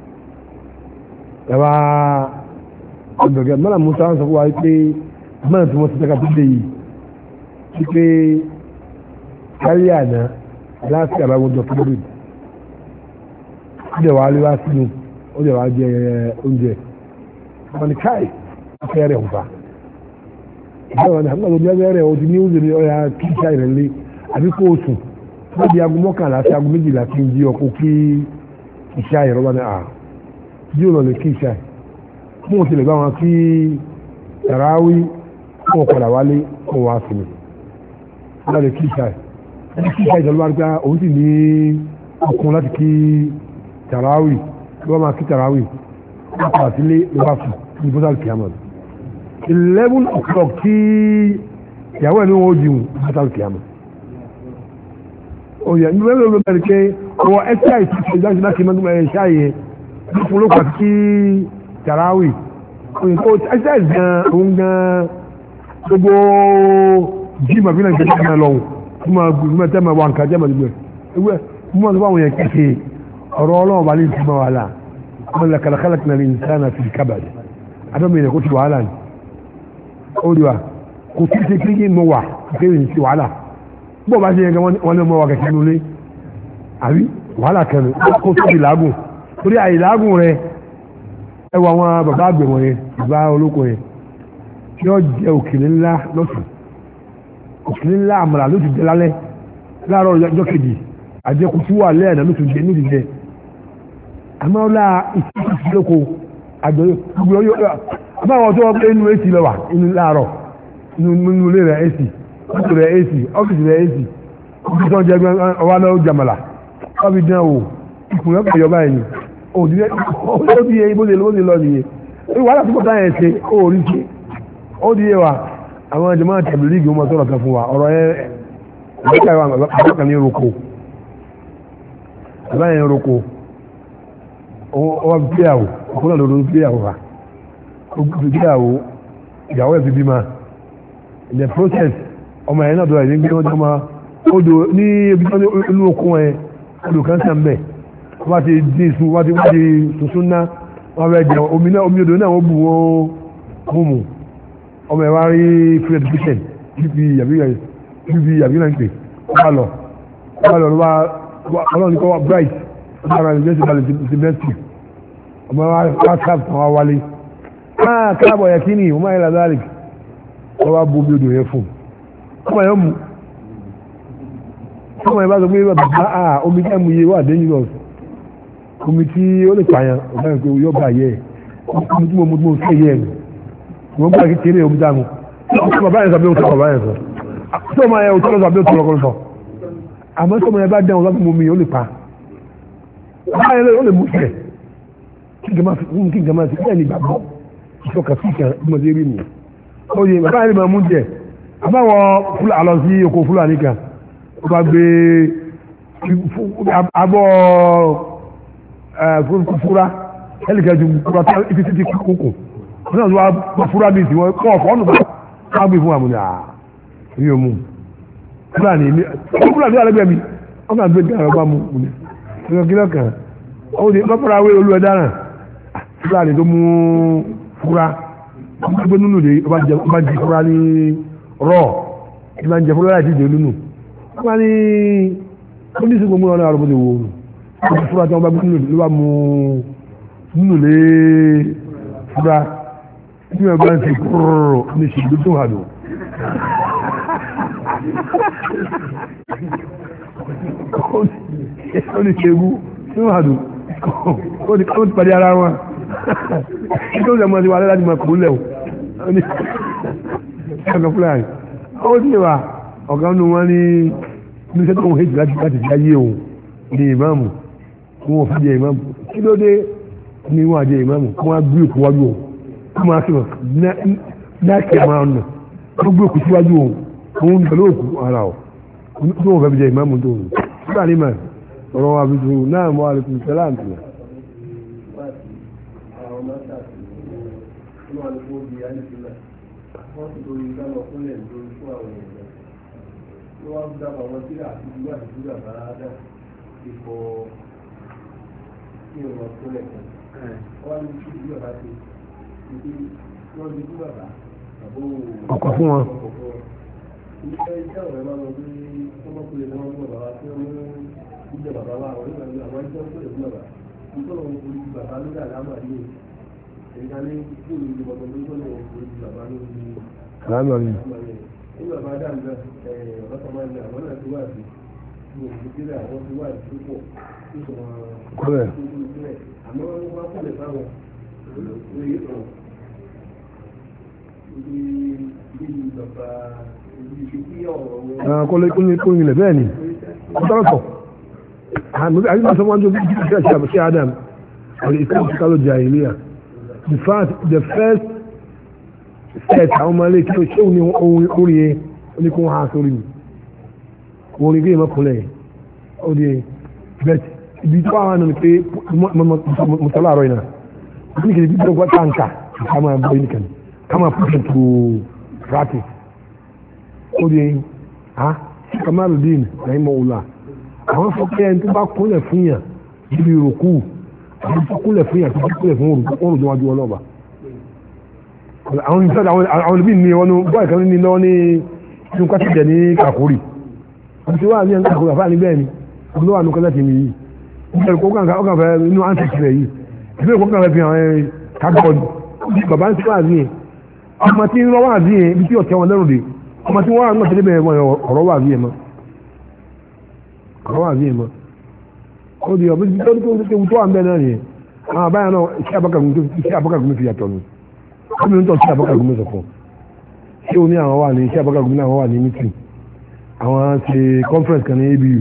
ẹ̀wà ọ̀bẹ̀rẹ̀ mọ́nà Musa ń sọ fún wa pé mọ́nà tí wọ́n ti tẹ́ka tó dé yìí sí pé kárí àná láti àbáwọn jọ fún lórí ó dẹ̀ wá lé wá sínú ó dẹ̀ wá jẹ oúnjẹ wọn ni káì afẹ́rẹ́ ọ̀fà ìjọba ní àgbàdo ní abẹ́rẹ́ o ti ní oúnjẹ ní ọ̀yà kí ìṣá ìrẹ̀ lé àbí kó o sùn wọ́n di aago mọ́kànlá sí aago méjìlá kí n jí ọkọ̀ kí ìṣá ìrọ̀ bá ní à jí ò lọ lè kí ìṣá mú òsì lè bá wọn kí tàràwí kó o padà wálé kó o wá sí mi wọ́n lè kí ìṣá ẹni kí ìṣá ìjọba gbá òun sì ní ọkùn láti kí tàràwí lọ́wọ́ máa kí tàràwí wọ́n padà sílé ló bá sùn ní bọ́sàlì kìámọ̀ eleven o'clock tí ìyàwó ẹ̀ ní wọ́n jí bọ́sàlì kìámọ̀ òyà ní wọ́n lọ́wọ́ bẹ̀rẹ̀ pé ọwọ́ exercise ti ṣe jáde láti mẹ́gbẹ́ ẹ̀ ṣáàyè ní fún ló pàtí kí tàràwì òyìnbó exercise gan òun gan gbogbo jíìmù àbí nàìjíríà ti máa lọ́wọ́ tí máa gbé tí máa tẹ́ máa wà nǹkan jẹ́ máa gbé ewé mú wọn tó bá wọn yẹn kéèké ọ̀rọ̀ ọlọ́run bá ní ìtumọ̀ wà láà wọ́n lè kàlàkàlà kìnnà ní ìsáná fi kábàdì adọ́mọ ilẹ̀ kó ti wàhálà ni ó di wa kò tí ṣe kí ní mọ wà kéwì ní ti wàhálà bó bá ṣe yẹn wọ́n ní mọ wà kẹ̀kẹ́ nulẹ̀ àbí wàhálà kẹnu kó tó di làágùn torí àyè làágùn rẹ ẹ wọ àwọn bàbá àgbẹ̀ wọ̀nyẹn bàbá olóko yẹn yóò jẹ òkèlè ńlá lọ́sùn òkèlè ńlá àmàlà ló ti jẹ lálẹ́ láàárọ̀ ọjọ́ kejì àjẹkù tí wà lẹ́ẹ̀dá ló ti jẹ ní ìdíjẹ àmọ́ ọlá ìsìnkú àgbẹ̀ àbáwọn tó wọ́n pé inú èsì lọ wà inú láàárọ̀ inú ilé rẹ̀ èsì ọ́fíìsì rẹ̀ èsì ọ́fíìsì rẹ̀ èsì ọ́fíìsì tó jẹ ọwá lọ́wọ́ jàmàlà ọ́fíì dán o ìkùnrin ọkọ̀ ìjọba ẹ̀yìn ó di yẹ bó ṣe lọ nìyẹn wàhálà tó kọ́ta yẹn ṣe ó rí ṣe ó di yẹ wa àwọn ìjọba tẹ̀lé líìgì wọn sọ̀rọ̀ kan fún wa ọ̀rọ̀ yẹn ìgbésẹ̀ wa àbákan ní roko àbáyẹn roko ọwọ́ bíyàwó ọkùnrin náà lọ́dún bíyàwó wa bíyàwó ìyàwó ẹ̀ fi bí ma in the process ọmọ ẹ̀ náà dọ̀rọ̀ ẹ̀ ní gbé ọjọ́ ma odò ní ibi tó ní inú okun ẹ̀ odò kan sàn bẹ̀ wọ́n bá ti dín sun wọ́n ti wọ́n ti tuntun ná wọ́n bẹ jẹ omi náà omi odò náà wọ́n bù wọ́n mú mu ọmọ ẹ̀ wá rí free education bíbí yàbí bíbí yàbí náà ń pè wọ́n bá lọ wọ́n bá lọ lọ́wọ́ ọlọ́run ní kọ́ wá bright wọ́n bá rà ní jẹ́sí balẹ̀ ti bẹ́ẹ̀tì ọmọ wa wá sáàpù kan wá wálé ah káàbọ̀ yẹ kí ni ọmọ yẹn lazaric wọ́n wá bó bí odò yẹn fún ọmọ yẹn mú ọmọ yẹn bá sọ pé bàbá ah omi tí a mú iye wà dangerous omi tí ó lè pààyàn ọ̀gá yẹn pé yọ bá yẹ omi tí mo mú tí mo fẹ́ yẹ ẹ̀ wọ́n gbà kékeré omi dànù bàbá yẹn sọ pé ó tọ́ bàbá yẹn sọ tí ọmọ yẹn ò tọ́ lọ sọ pé ó tọ́ lọ́kọ́ sọ àmọ́ tí ọmọ yẹn bá dẹ́wọ̀n láti mú mi ó lè pa bàbá yẹn ó lè mú sílẹ̀ kí n gama sí bẹ́ẹ̀ ni gbàgbọ́ ìṣọ́kà sí ìkà ìmọ̀dé rí mi ó yẹ bàbá yẹn lè máa mú jẹ àbáwọ̀ àlọ́ sí oko fúlàní kan ó bá gbé abọ́ fúra ẹlẹ́gẹ̀ẹ́jú fúra ibi títí kókò wọ́n náà ló wá fúra bíi tiwọn kọ́ ọ̀fọ́ ọ̀nà bá gbé fún àmúni àà rí omu fúlàní ní fúlàní alẹ́gbẹ̀ẹ́ mi wọ́n máa gbé gàrọ̀ bá mú un ní ọjọ́ kan ó ní lọ́pọ̀lọpọ̀ awé olú ẹ̀dá náà fúlàní tó mú fúra wọ́n gbé nínú rẹ̀ ó bá jí fúra ní rọ̀ ó bá ń jẹ fúra láti jẹ nínú wọ́n ní ó ní sí gbogbo ọ̀nà àrùn bó ti wò ó ó fúra tí wọ́n bá gbé nínú ló bá mú nínú lé fúra tí wọ́n bá ń ṣe kúrò ní ṣèlú tó hàdù ó ní ṣègú tó hàdù ó ní kọ́ pàdé ara wọn tó ń sẹ́mọ́ sí wa láti máa kúrú lẹ́wọ̀ ó ní ọ̀gá fúlàní ó ní wa ọ̀gá nù wọn ní ní sẹ́tọ̀ òun hejì láti láti fi ayé òun ní ìmáàmù wọn ò fi jẹ ìmáàmù kí ló dé ní wọn àjẹ ìmáàmù kí wọn á gbé òkú wájú òun kí wọn á kí wọn náàkì máa nà wọn gbé òkú síwájú òun òun pẹ̀lú òkú ara ọ̀ tó wọn fẹ́ fi jẹ ìmáàmù tó òun fúlàní mà ọ̀rọ̀ wa fi dùn náà mọ́ àlùkù sẹ́lá àǹtí wọ́n ti torí ìdáná fúnlẹ̀ lórí fún àwọn èèyàn ló wá ń dábàá wọn sílẹ̀ àti ìlú àti ìlú àbára dá ipò kí o lọ fúnlẹ̀ kan wọ́n ní kí ìlú àbá ṣe ìdí wọ́n ti fún bàbá àbó ọkọ̀ fún wọn. ilé iṣẹ́ ọ̀rẹ́ máa lọ sí ọmọkùnrin wọn fún bàbá tí wọ́n mú ìjẹ bàbá wa àwọn ìgbàgbé àwọn iṣẹ́ ń fúnlẹ̀ fún bàbá nítorí wọn kò ní bàbá lórí àlámà yìí ẹ̀ka ní kúrò ní ìbọn tó ń tó lọ́wọ́ kò ní bàbá lórí láàmà rí nígbà bá dà nígbà ọ̀rọ̀kọ̀ máa ń lè àwọn náà ti wà sí ní òṣìṣẹ́ àwọn ti wà sí púpọ̀ tó sọ wọn kọ́lẹ̀ àmọ́ wọ́n wá kọ́lẹ̀ fáwọn orí ìtàn ibi ibi bàbá ibi ìṣèkí ọ̀rọ̀ wọn. kọ́lẹ̀ kọ́lẹ̀ kọ́lẹ̀ ilẹ̀ bẹ́ẹ̀ ni ọ̀tọ̀ọ̀tọ̀ àyè máa sọ wọn tó bí ṣe ṣe Adam àlè ìsìnkú kálọ̀ jẹ́ àìlíyà the first the first set àwọn ọmọ ilé kí o ṣé òní orí ẹ oníkún ha sórí mi wọ́n ní gbé mọ́kànlẹ̀ ó di bet ibi tó àwọn ọ̀nà pé mọ̀tọ́lá àrọ̀ ìnà ní kìí bí gbogbo táǹkà ká máa bọ́ ìnìkan ká máa put into practice ó di ha Kamaludin rahim ọ̀la àwọn sọ pé ẹni tó bá kúnlẹ̀ fún yàn níbi ìròkú àti kúlẹ̀ fún yàtọ̀ kúlẹ̀ fún oòrùn tó wájú ọlọ́ọ̀bà àwọn ìṣẹ́dá àwọn olùbí ní wọn bọ́ ìkan ní lọ ní inú kásìtẹ̀ ní kàkórì àti wà ní ẹni kàkórì àfáà ní bẹ́ẹ̀ ni ọdún wà ní kọ́sẹ̀tì mi yìí ìbẹ̀rẹ̀ kó kàn fẹ́ inú ánsẹ̀tì rẹ̀ yìí ìbẹ̀rẹ̀ kó kàn fẹ́ fi hàn kágbọ́n bàbá ń tí wà ní ẹ̀ ọmọ tí ń rọ wà ní ẹ̀ ibi tí ọ̀tẹ̀ wọn lẹ́rù dé ọmọ tí wọ́n wà náà tẹ́lẹ̀ bẹ̀rẹ̀ ọ̀rọ̀ wà ní ẹ̀ mọ́ ọ̀rọ̀ wà ní ẹ̀ mọ́ ó di ọ̀bí tó tó wà ń bẹ́ẹ̀ náà nìyẹn àwọn àbáyà náà iṣẹ́ abọ́kàgùn fi yàtọ̀ ni ó ní ń tọ́ sí abọ́kàgùn mẹ́sàn fún ṣé o ní àwọn wà ní iṣẹ́ abọ́kàgùn náà wà ní meeting àwọn ṣe conference kan ní A B U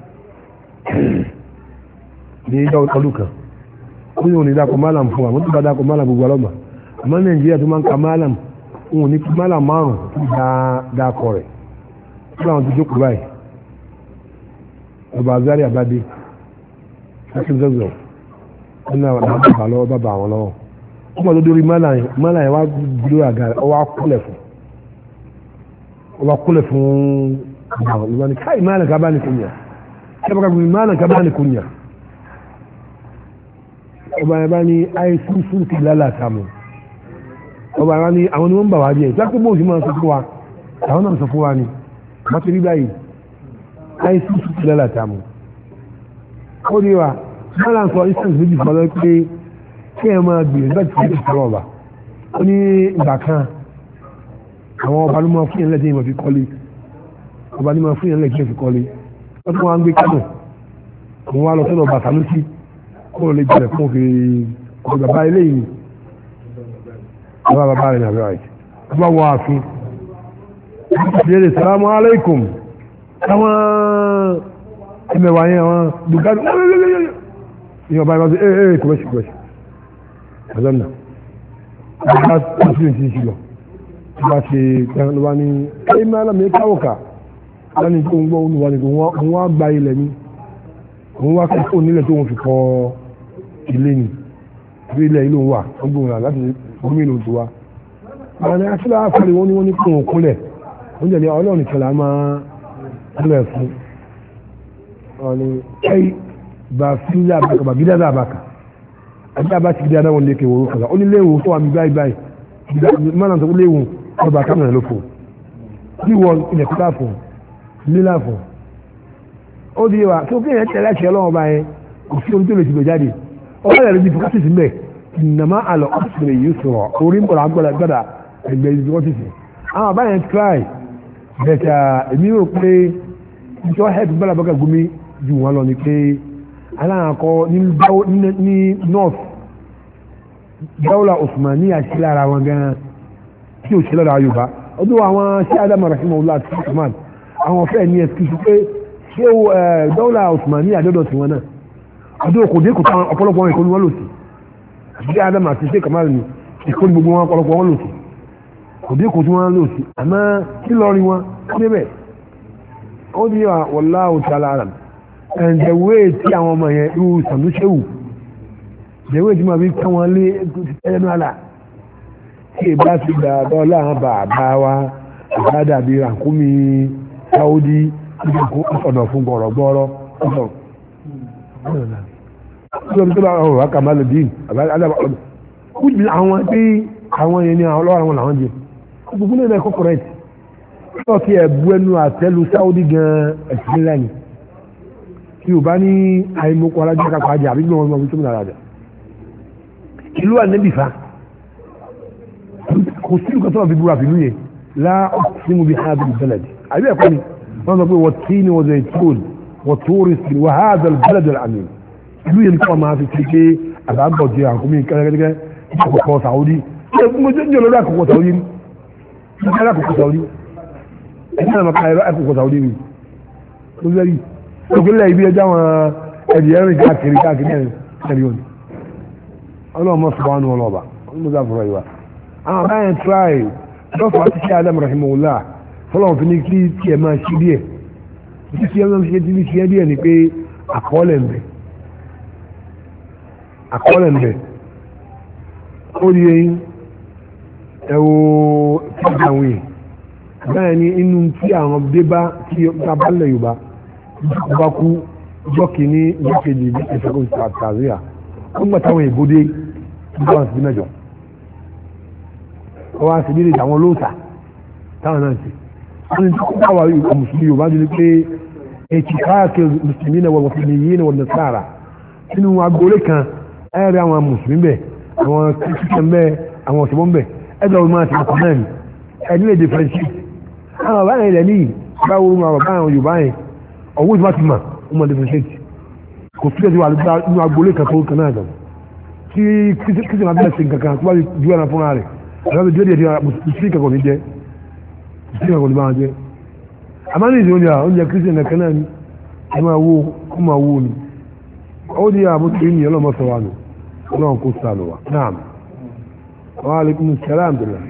ní ìjọ ọdún kan ó ní òní dákọ̀ málàm fún wa mo tún bá dákọ̀ málàm gbogbo ọlọ́gbà àmọ́ Nàìjíríà tó máa ń ka málàm òun ní kí málàm márùn tó dákọ̀ rẹ̀ tó láwọn ti jókòó báyìí ọba azari abade láti zọ́zọ́ wọn náà náà bàbá lọ́wọ́ bàbá àwọn lọ́wọ́ wọ́n mọ̀ tó dórí málàm yẹn wá dúró àga rẹ̀ ọwọ́ akúlẹ̀ fún ọwọ́ akúlẹ̀ fún àwọn ìwà ni káì málàm ká bá ní kunya ẹ bá kàgbé málàm ká bá ní kunya ọba yẹn bá ní ayé fúnfún ti lálàtà mu ọba yẹn bá ní àwọn ni wọ́n ń bà wá jẹ́ ìjákè bóòsì máa sọ fún wa àwọn náà sọ fún wa ni àmọ́ rí báyìí ayé fúnfún ti lálàtà mu ó rí wa mọ́lá ń sọ instance méjì fọlọ́ pé kí ẹ máa gbìyànjú láti fi ìṣòro ọba ó ní ìgbà kan àwọn ọba ló máa fún yẹn lẹ́jẹ̀ ìmọ̀ fi kọ́lé ọba ní máa fún yẹn lẹ́jẹ̀ fi kọ́lé wọ́n tún wá ń gbé kánò òun wá lọ sọ́dọ̀ ọba Sanusi kó lè jẹ́ fún òfin kò bàbá eléyìí bàbá bàbá rẹ̀ nàbẹ́ àìsí bàbá wọ àfin ìṣẹ̀lẹ̀ salamu alaikum àwọn ẹmẹ̀wà yẹn àwọn dùkádù ìyàn bá yẹn ẹ̀ ẹ̀ kọ̀wẹ́sì kọ̀wẹ́sì àzọ́nà bàbá àfihàn ti ṣì lọ bá ṣe tẹ́lẹ̀ ló wá ní ẹ̀ mẹ́rin mi káwọ̀ká lẹ́ni tó ń gbọ́ olùwà ní kò wọ́n á gba ilẹ̀ ní òun wá kí fóònù nílẹ̀ tó wọ́n fi kọ́ ilé ni bí ilẹ̀ ìlú wà wọ́n gbóhùn láti gómìnà tó wá àwọn akílá àfàrí wọn ni wọ́n ní kún òun kúnlẹ̀ wọ́n jẹ́ ní ọlọ́run ìkẹlẹ̀ a máa kúnlẹ̀ fún wọn ni kẹ́yì bá fílẹ̀ àbákà bá bídá àbákà àbí àbá ti bídá wọn lékè wọ́n kọ̀ọ̀kan ó ní léwu fún àmì báyìí báyìí mọ́nà tó léwu ọba kámẹ́rà ló fò ní wọn ilẹ̀ kúlá fún lílá fún ó di wa tó kéèyàn tẹ̀lé ẹ̀ṣẹ̀ ọlọ́wọ́ bá yẹn kò sí omi tó lè tìbẹ̀ jáde ọba yẹn lè di fúkásì sí mbẹ ìnàmá àlọ́ ọ̀sẹ̀ yìí sọ̀rọ̀ orí ń bọ̀rọ̀ agbọ́dọ̀ gbọ́dọ̀ ẹgbẹ́ ìdí wọ́n ti sè àwọn ọba yẹn try bẹ̀tà èmi rò pé ìjọ head bọ́lá bọ́gà gómi ju wọn lọ ni pé aláǹkọ ní north dáwọ́lá Osmani àti lára wọn gan tí ò sí lọ́dọ̀ Yorùbá ọdún àwọn sí Adam rahimahullah àti Usman àwọn fẹ́ẹ̀ ní ẹ̀sìkì pé ṣé dọ́là Osmani àdọ́dọ̀ tí wọn náà ọdún òkòdé kò tán ọ̀pọ̀lọpọ̀ wọn ìkọlù wọn lò sí àti Adam àti ṣe Kamal ní ìkọlù gbogbo wọn ọ̀pọ̀lọpọ̀ wọn lò sí òdé kò tí wọn lò sí àmọ́ kí lọrin wọn débẹ̀ ó di wallahu ta'ala alam and the way tí àwọn ọmọ yẹn irú sàmúṣẹ́wù the way tí wọn fi kán wọn lé ẹnu àlà tí ìbá ti gbà dọ́là àwọn bàbá wa àbádàbí ràkúnmí Saudi ọ̀dọ̀ fún gbọ̀rọ̀gbọ́rọ̀ ọ̀dọ̀ ọ̀dọ̀ tó bá ọ̀rọ̀ Kamaluddin kújì àwọn tí àwọn yẹn ní àwọn ọlọ́wọ́ àwọn làwọn jẹ gbogbo ní ẹ̀kọ́ correct tó kí ẹ̀bú ẹnu àtẹ́lu Saudi gan ẹ̀sìn lẹ́yìn tí ò bá ní àìmọ́kọ̀ alájọ́ kápá ajá àbí gbọ́n wọn tó múnà rádà ìlú ànẹ́bìfà kò sí nǹkan tó wà fi búra fìlú yẹn lá ọ̀sìn mú bí hábì bẹ́lẹ̀dì àbí ẹ̀kọ́ ni wọ́n sọ pé wọ́tíni wọ́n zẹ̀ tóòl wọ́tóòrì sí wọ́n hábẹ̀l bẹ́lẹ̀dì àmì ìlú yẹn kọ́ máa fi fi pé àbábọ̀ jẹ àkómi kẹ́kẹ́kẹ́ àkọ́kọ́ Saudi mo jẹ́ jẹ́ lórí àkọ́kọ́ Saudi ní ẹ̀rọ àkọ́kọ́ Saudi ẹ̀rọ àkọ́kọ́ àkọ́kọ́ Saudi ní ló lẹ́rí òkèlè ibi ẹjá wọn ẹ̀dì ẹ̀rìn káàkiri káàkiri ẹ̀rí òní ọlọ́mọ sọ̀bánu ọlọ́ọ̀bà ọlọ́mọdé àfọ̀rọ̀ ìwà àwọn báyẹn try lọ́fọ̀ àti ṣe Adam rahimahullah fọlọ́n fi ní kí tí ẹ máa ṣí díẹ̀ tí tí ẹ máa ṣe tí ṣe díẹ̀ ni pé àkọọ́lẹ̀ ń bẹ àkọọ́lẹ̀ ń bẹ ó di eyín ẹ̀wọ̀ tí a dáwọn yìí báyẹn ní inú tí àwọn débá tí a bá lẹ̀ Yorùbá bá kú ọjọ́ kìíní ọjọ́ kejì bí ìṣẹ́gun tàzíà wọ́n gbà táwọn èèbó dé nígbà wọn sí mẹ́jọ wọ́n wá sí bí àwọn olóòtà táwọn náà sí wọ́n ní kó bá wà mùsùlùmí Yorùbá jù ní pé ètì káàkiri mùsùlùmí náà wọ́n mùsùlùmí yìí náà wọ́n ní sára nínú agboolé kan ẹ̀rẹ́ àwọn mùsùlùmí bẹ̀ àwọn kírísítẹ̀ bẹ̀ àwọn ọ̀sẹ̀bọ̀n bẹ̀ ẹ̀dọ̀ wọn máa ti ọkọ̀ náà ní ẹ̀dí lè differentiate àwọn bàbá yẹn lẹ́ní báwo ni àwọn bàbá àwọn Yorùbá yẹn ọwọ́ ìfúnpá ti mà ó mọ̀ differentiate kò sí ẹ̀sìn wà nínú agboolé kan tó kan náà dàn tí kírísítẹ̀ máa bẹ̀rẹ̀ sí kankan tó bá ti ju ẹ̀rọ fúnra rẹ̀ àwọn ti dúró díẹ̀ mùsùlùmí kankan ní jẹ́ mùsùlùmí kankan ní máa jẹ́ àmọ́ ní ìdí oúnjẹ oúnjẹ kírísítẹ̀ kankan náà ni ẹ máa wo kó máa wo ni ó di àbúkú ní ọlọ́mọ sọ wa nù ọlọ́run kó sànù wa naam wa alaikum salaam billah.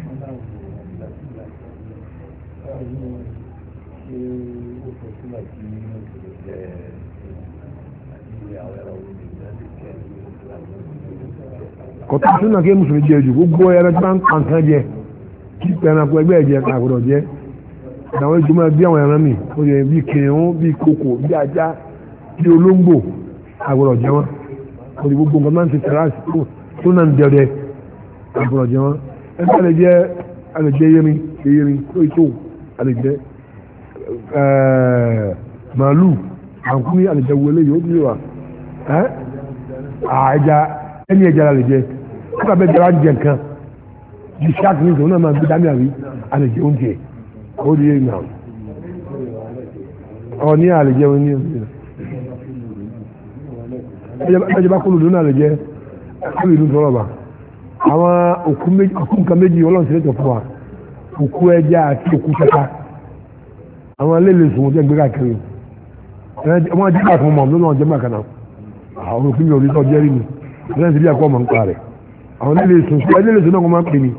kọ̀tà sínú àkẹ́ mùsùlùmí jẹ́ jù gbogbo ẹran tí wọ́n ń pa nǹkan jẹ kí ẹranko ẹgbẹ́ ẹ̀jẹ̀ àgbọ̀dọ̀ jẹ́ àwọn ìjọba bí àwọn ẹran mi ó yẹ bí kìnìún bí kòkò bí ajá bí olóńgbò àgbọ̀dọ̀ jẹ́ wọn ó di gbogbo nǹkan máa ń ti tẹ̀ráàsì tó náà ń dẹ̀dẹ̀ àgbọ̀dọ̀ jẹ́ wọn ẹgbẹ́ alẹ́ jẹ́ alẹ́ jẹ́ yẹrin yẹrin tó ètò alẹ́ jẹ́ màálù àǹkúmí alẹ́ jẹ́ wọlé yóò bí wà ẹ́ àìjà ẹni ẹja alẹ́ jẹ́ nígbà bẹ́ẹ̀ jẹ́ wá jẹ nǹkan bí shark ní ìṣòwò náà máa gbé dání àrí alẹ́ jẹ́ oúnjẹ ó di yẹn náà ọ ní alẹ́ jẹ́ wọn ní oúnjẹ ẹjẹ bá kúrò lónà lè jẹ ẹkọ ìlú tọrọ bá àwọn òkú nǹkan méjì Ọlọ́run sílẹ̀ tó fún wa òkú ẹja àti òkú ṣẹta àwọn alẹ́lẹ̀ sùn jẹ́ gbéra kiri wọ́n jẹ́ bá fún ọmọ lónà ọjọ́ bá kanáà àwọn òkú mi ò rí tọ́ jẹ́rìí mi lẹ́yìn tí bí akọ́ ọmọ ń pa rẹ̀ àwọn alẹ́lẹ̀ sùn alẹ́lẹ̀ sùn náà wọ́n máa ń pè mí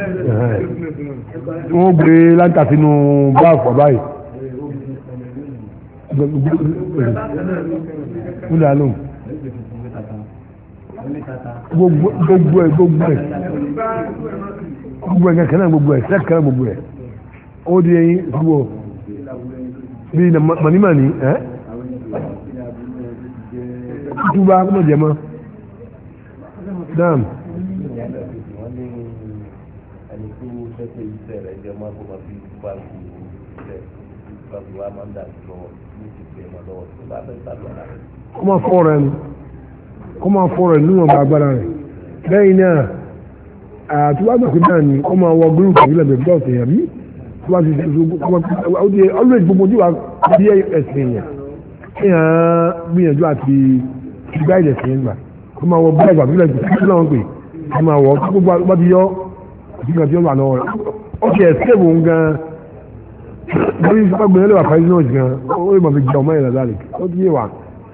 wọ́n gbé láńtà sínú báàfù báyìí gbogbo ẹ gbogbo ẹ gbogbo ẹ kankan náà gbogbo ẹ sẹ́ẹ̀kì kan gbogbo ẹ ó di ẹyin gbogbo bí mọ̀nìmọ̀nì ẹ́ túbá kọ́mọ̀ jẹ mọ́ dáàm. kó máa fọ́ rẹ̀ ni kó máa fọ́ rẹ̀ níwọ̀n bá agbára rẹ̀ lẹ́yìn náà àtúwàgbàkú náà ni kó máa wọ gúrùpù ìlẹ̀ bẹ̀rẹ̀ ọ̀sẹ̀ yẹn bí tó bá ti ṣe ọdún gbogbo ojú wa bí ẹ̀sìn yẹn kí hàn gbìyànjú àti ìgbà ìdẹ̀sìn yẹn gbà kó máa wọ bẹ́ẹ̀ gbàgbé lẹ́gbẹ̀ẹ́ kí náà wọ́n pè kó máa wọ kó gbogbo bá ti yọ ìgbà tí ó wà lọ́wọ́ rẹ̀ ó ti ẹ̀sìn èbò ń gan lórí ìfipágbé lẹ́wà fáyé náà gan ó lè mọ̀ fi jẹ ọmọ ìlà dáre ó ti yé wa.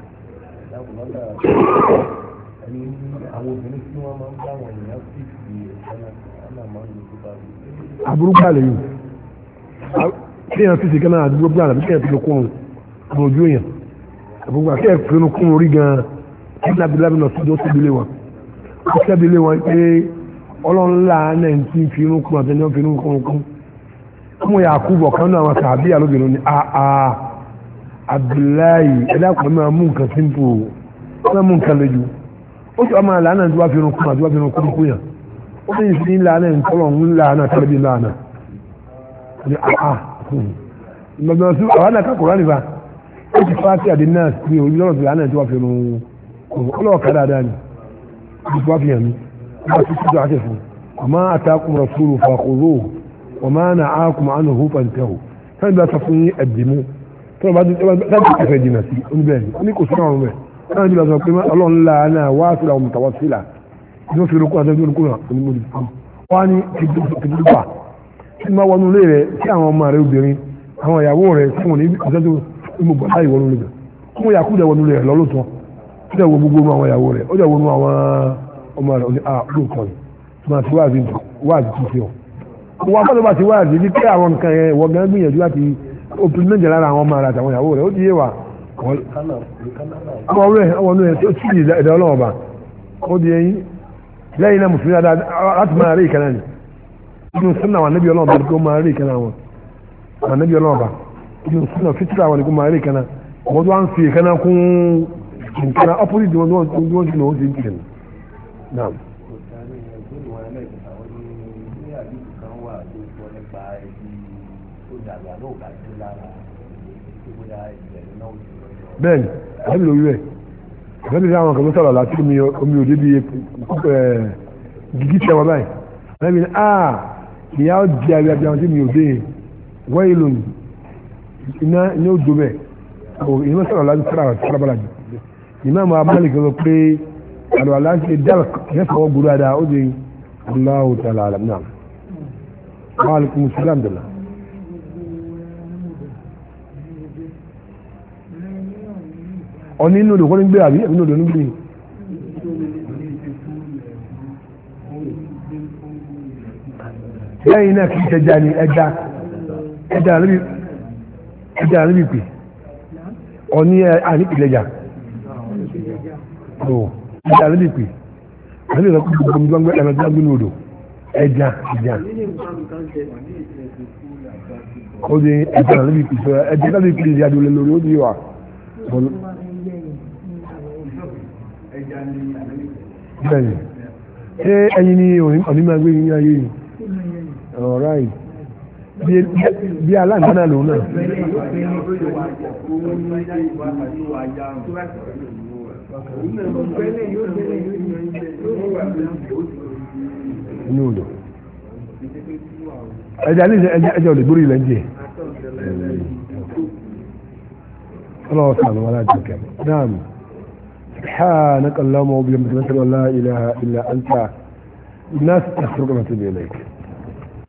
àbúrúkú àlè yìí kéèyàn fi sìkẹ́ náà àdúgbò gbára bí kéèyàn fi lè kún un ọmọ ojú èèyàn àbúrúkú àti kéèyàn fi kún un orí gan-an kí ní abilábi náà sọ́jọ́ síbi ilé wọn ó sẹ́bi ilé wọn pé ọlọ́nlá náà ti fi inú kún àtẹnudọ́ fi inú kún un kún ọmọ Yakubu ọ̀kan náà àwọn sàbí àlóbìnrin ní àà Abdullahi ẹ̀dá kan máa mú nǹkan simple ó máa mú nǹkan lójú ó sì ọmọ àlànà tí wàá fi inú kún àti wàá fi inú kún kún yàn ó ní ìsìn ńláàánà ìtọ́lọ̀ ńláàánà tàbí ńláàánà ní àà ìgbàgbọ́n sí àwọn àkà kòrán nípa ó ti fara sí àdé náà ní orí lọ́rọ̀ sí àánà tí wàá fi inú kún ọlọ́ọ̀ká dáadáa ni ó ti wá fi hàn mí wọ́n ti sídọ̀ àṣẹ fún ọmọ àtàkùn rasúlù fàkòrò وما نعاكم عنه فانتهوا فان لا تفوني الدمو طبعا لا تكفي جناسي انباني انيكو سنعوا به انا جب لازم قيمة الله لا انا واصلة ومتواصلة نو في ركوة تنزل ركوة واني كدلبا ما وانو ليه كان وما ريو بيرين هو يابوري سيموني كتاتو المبالاي وانو ليه كمو يأكودا وانو ليه لولو تو كده وبقول ما هو يابوري وده وانو وما ريو اه لوكوي ما سوازين وازي تسيو wọ́n fọ́lọ́ bá ti wá àti pé àwọn nǹkan ẹ̀ wọ́n gan gbìyànjú láti òpin méjì lára àwọn ọmọ àtàwọn ìyàwó rẹ̀ ó di yé wa ọmọ rẹ̀ ọmọ rẹ̀ tó tí ìdá ọlọ́wọ́ bá ó di ẹyin lẹ́yìn náà mùsùlùmí láti máa rí ìkànnà ni inú súnà wà níbi ọlọ́wọ́ bá ní kó máa rí ìkànnà wọn wà níbi ọlọ́wọ́ bá inú súnà fítìrà wà ní kó máa rí ìkànnà wọ́n tó wá ń fi ìkànnà kún nǹkan opposite tí wọ́n tí wọ́n ti lọ́wọ́ sí ń kìlẹ̀ náà. bẹ́ẹ̀ni àbí lórí rẹ̀ àbí lórí àwọn kan tó sọ̀rọ̀ láti omi omi òde bíi gígí tẹ wọn báyìí àbí ní a ìyá ó di àbí àbí àwọn tí mi ò dé wáyé lónìí iná ní ó do bẹ́ẹ̀ ò ìyẹn sọ̀rọ̀ láti sára àti sára bàlájì ìmọ̀ àwọn abúlé kan sọ pé àlọ́ aláǹtí dàlk ìyẹn fọwọ́ gbúdọ̀ dáadáa ó di Allahu ta'ala alam naam wa alaikum salam dala. ọ̀ní inú odò kọ́ ní gbé àbí inú odò ní gbé lẹ́yìn náà kì í ṣẹja ni ẹja ẹja níbi ẹja níbi pè ọ̀ní àníkìlẹ̀jà ọ̀ ẹja níbi pè àníbi ìlọ́kù gbogbo mi gbọ́ngbẹ́ ẹ̀rọ tí wọ́n gbé ní odò ẹja ẹja ó di ẹja níbi pè ẹja níbi pè ìyá adúlẹ̀ lórí ó di wà bẹ́ẹ̀ni ṣé ẹyin ni onímọ̀ gbé yín ayé yìí alright bí aláǹdáná lòun náà inú odò ẹja ní ẹja ò lè gbórí ilẹ̀ ń jẹ ọlọ́wọ́ sàánú wọn láti kẹ́ náà سبحانك اللهم وبحمدك لا اله الا انت الناس تفرق ما تبي اليك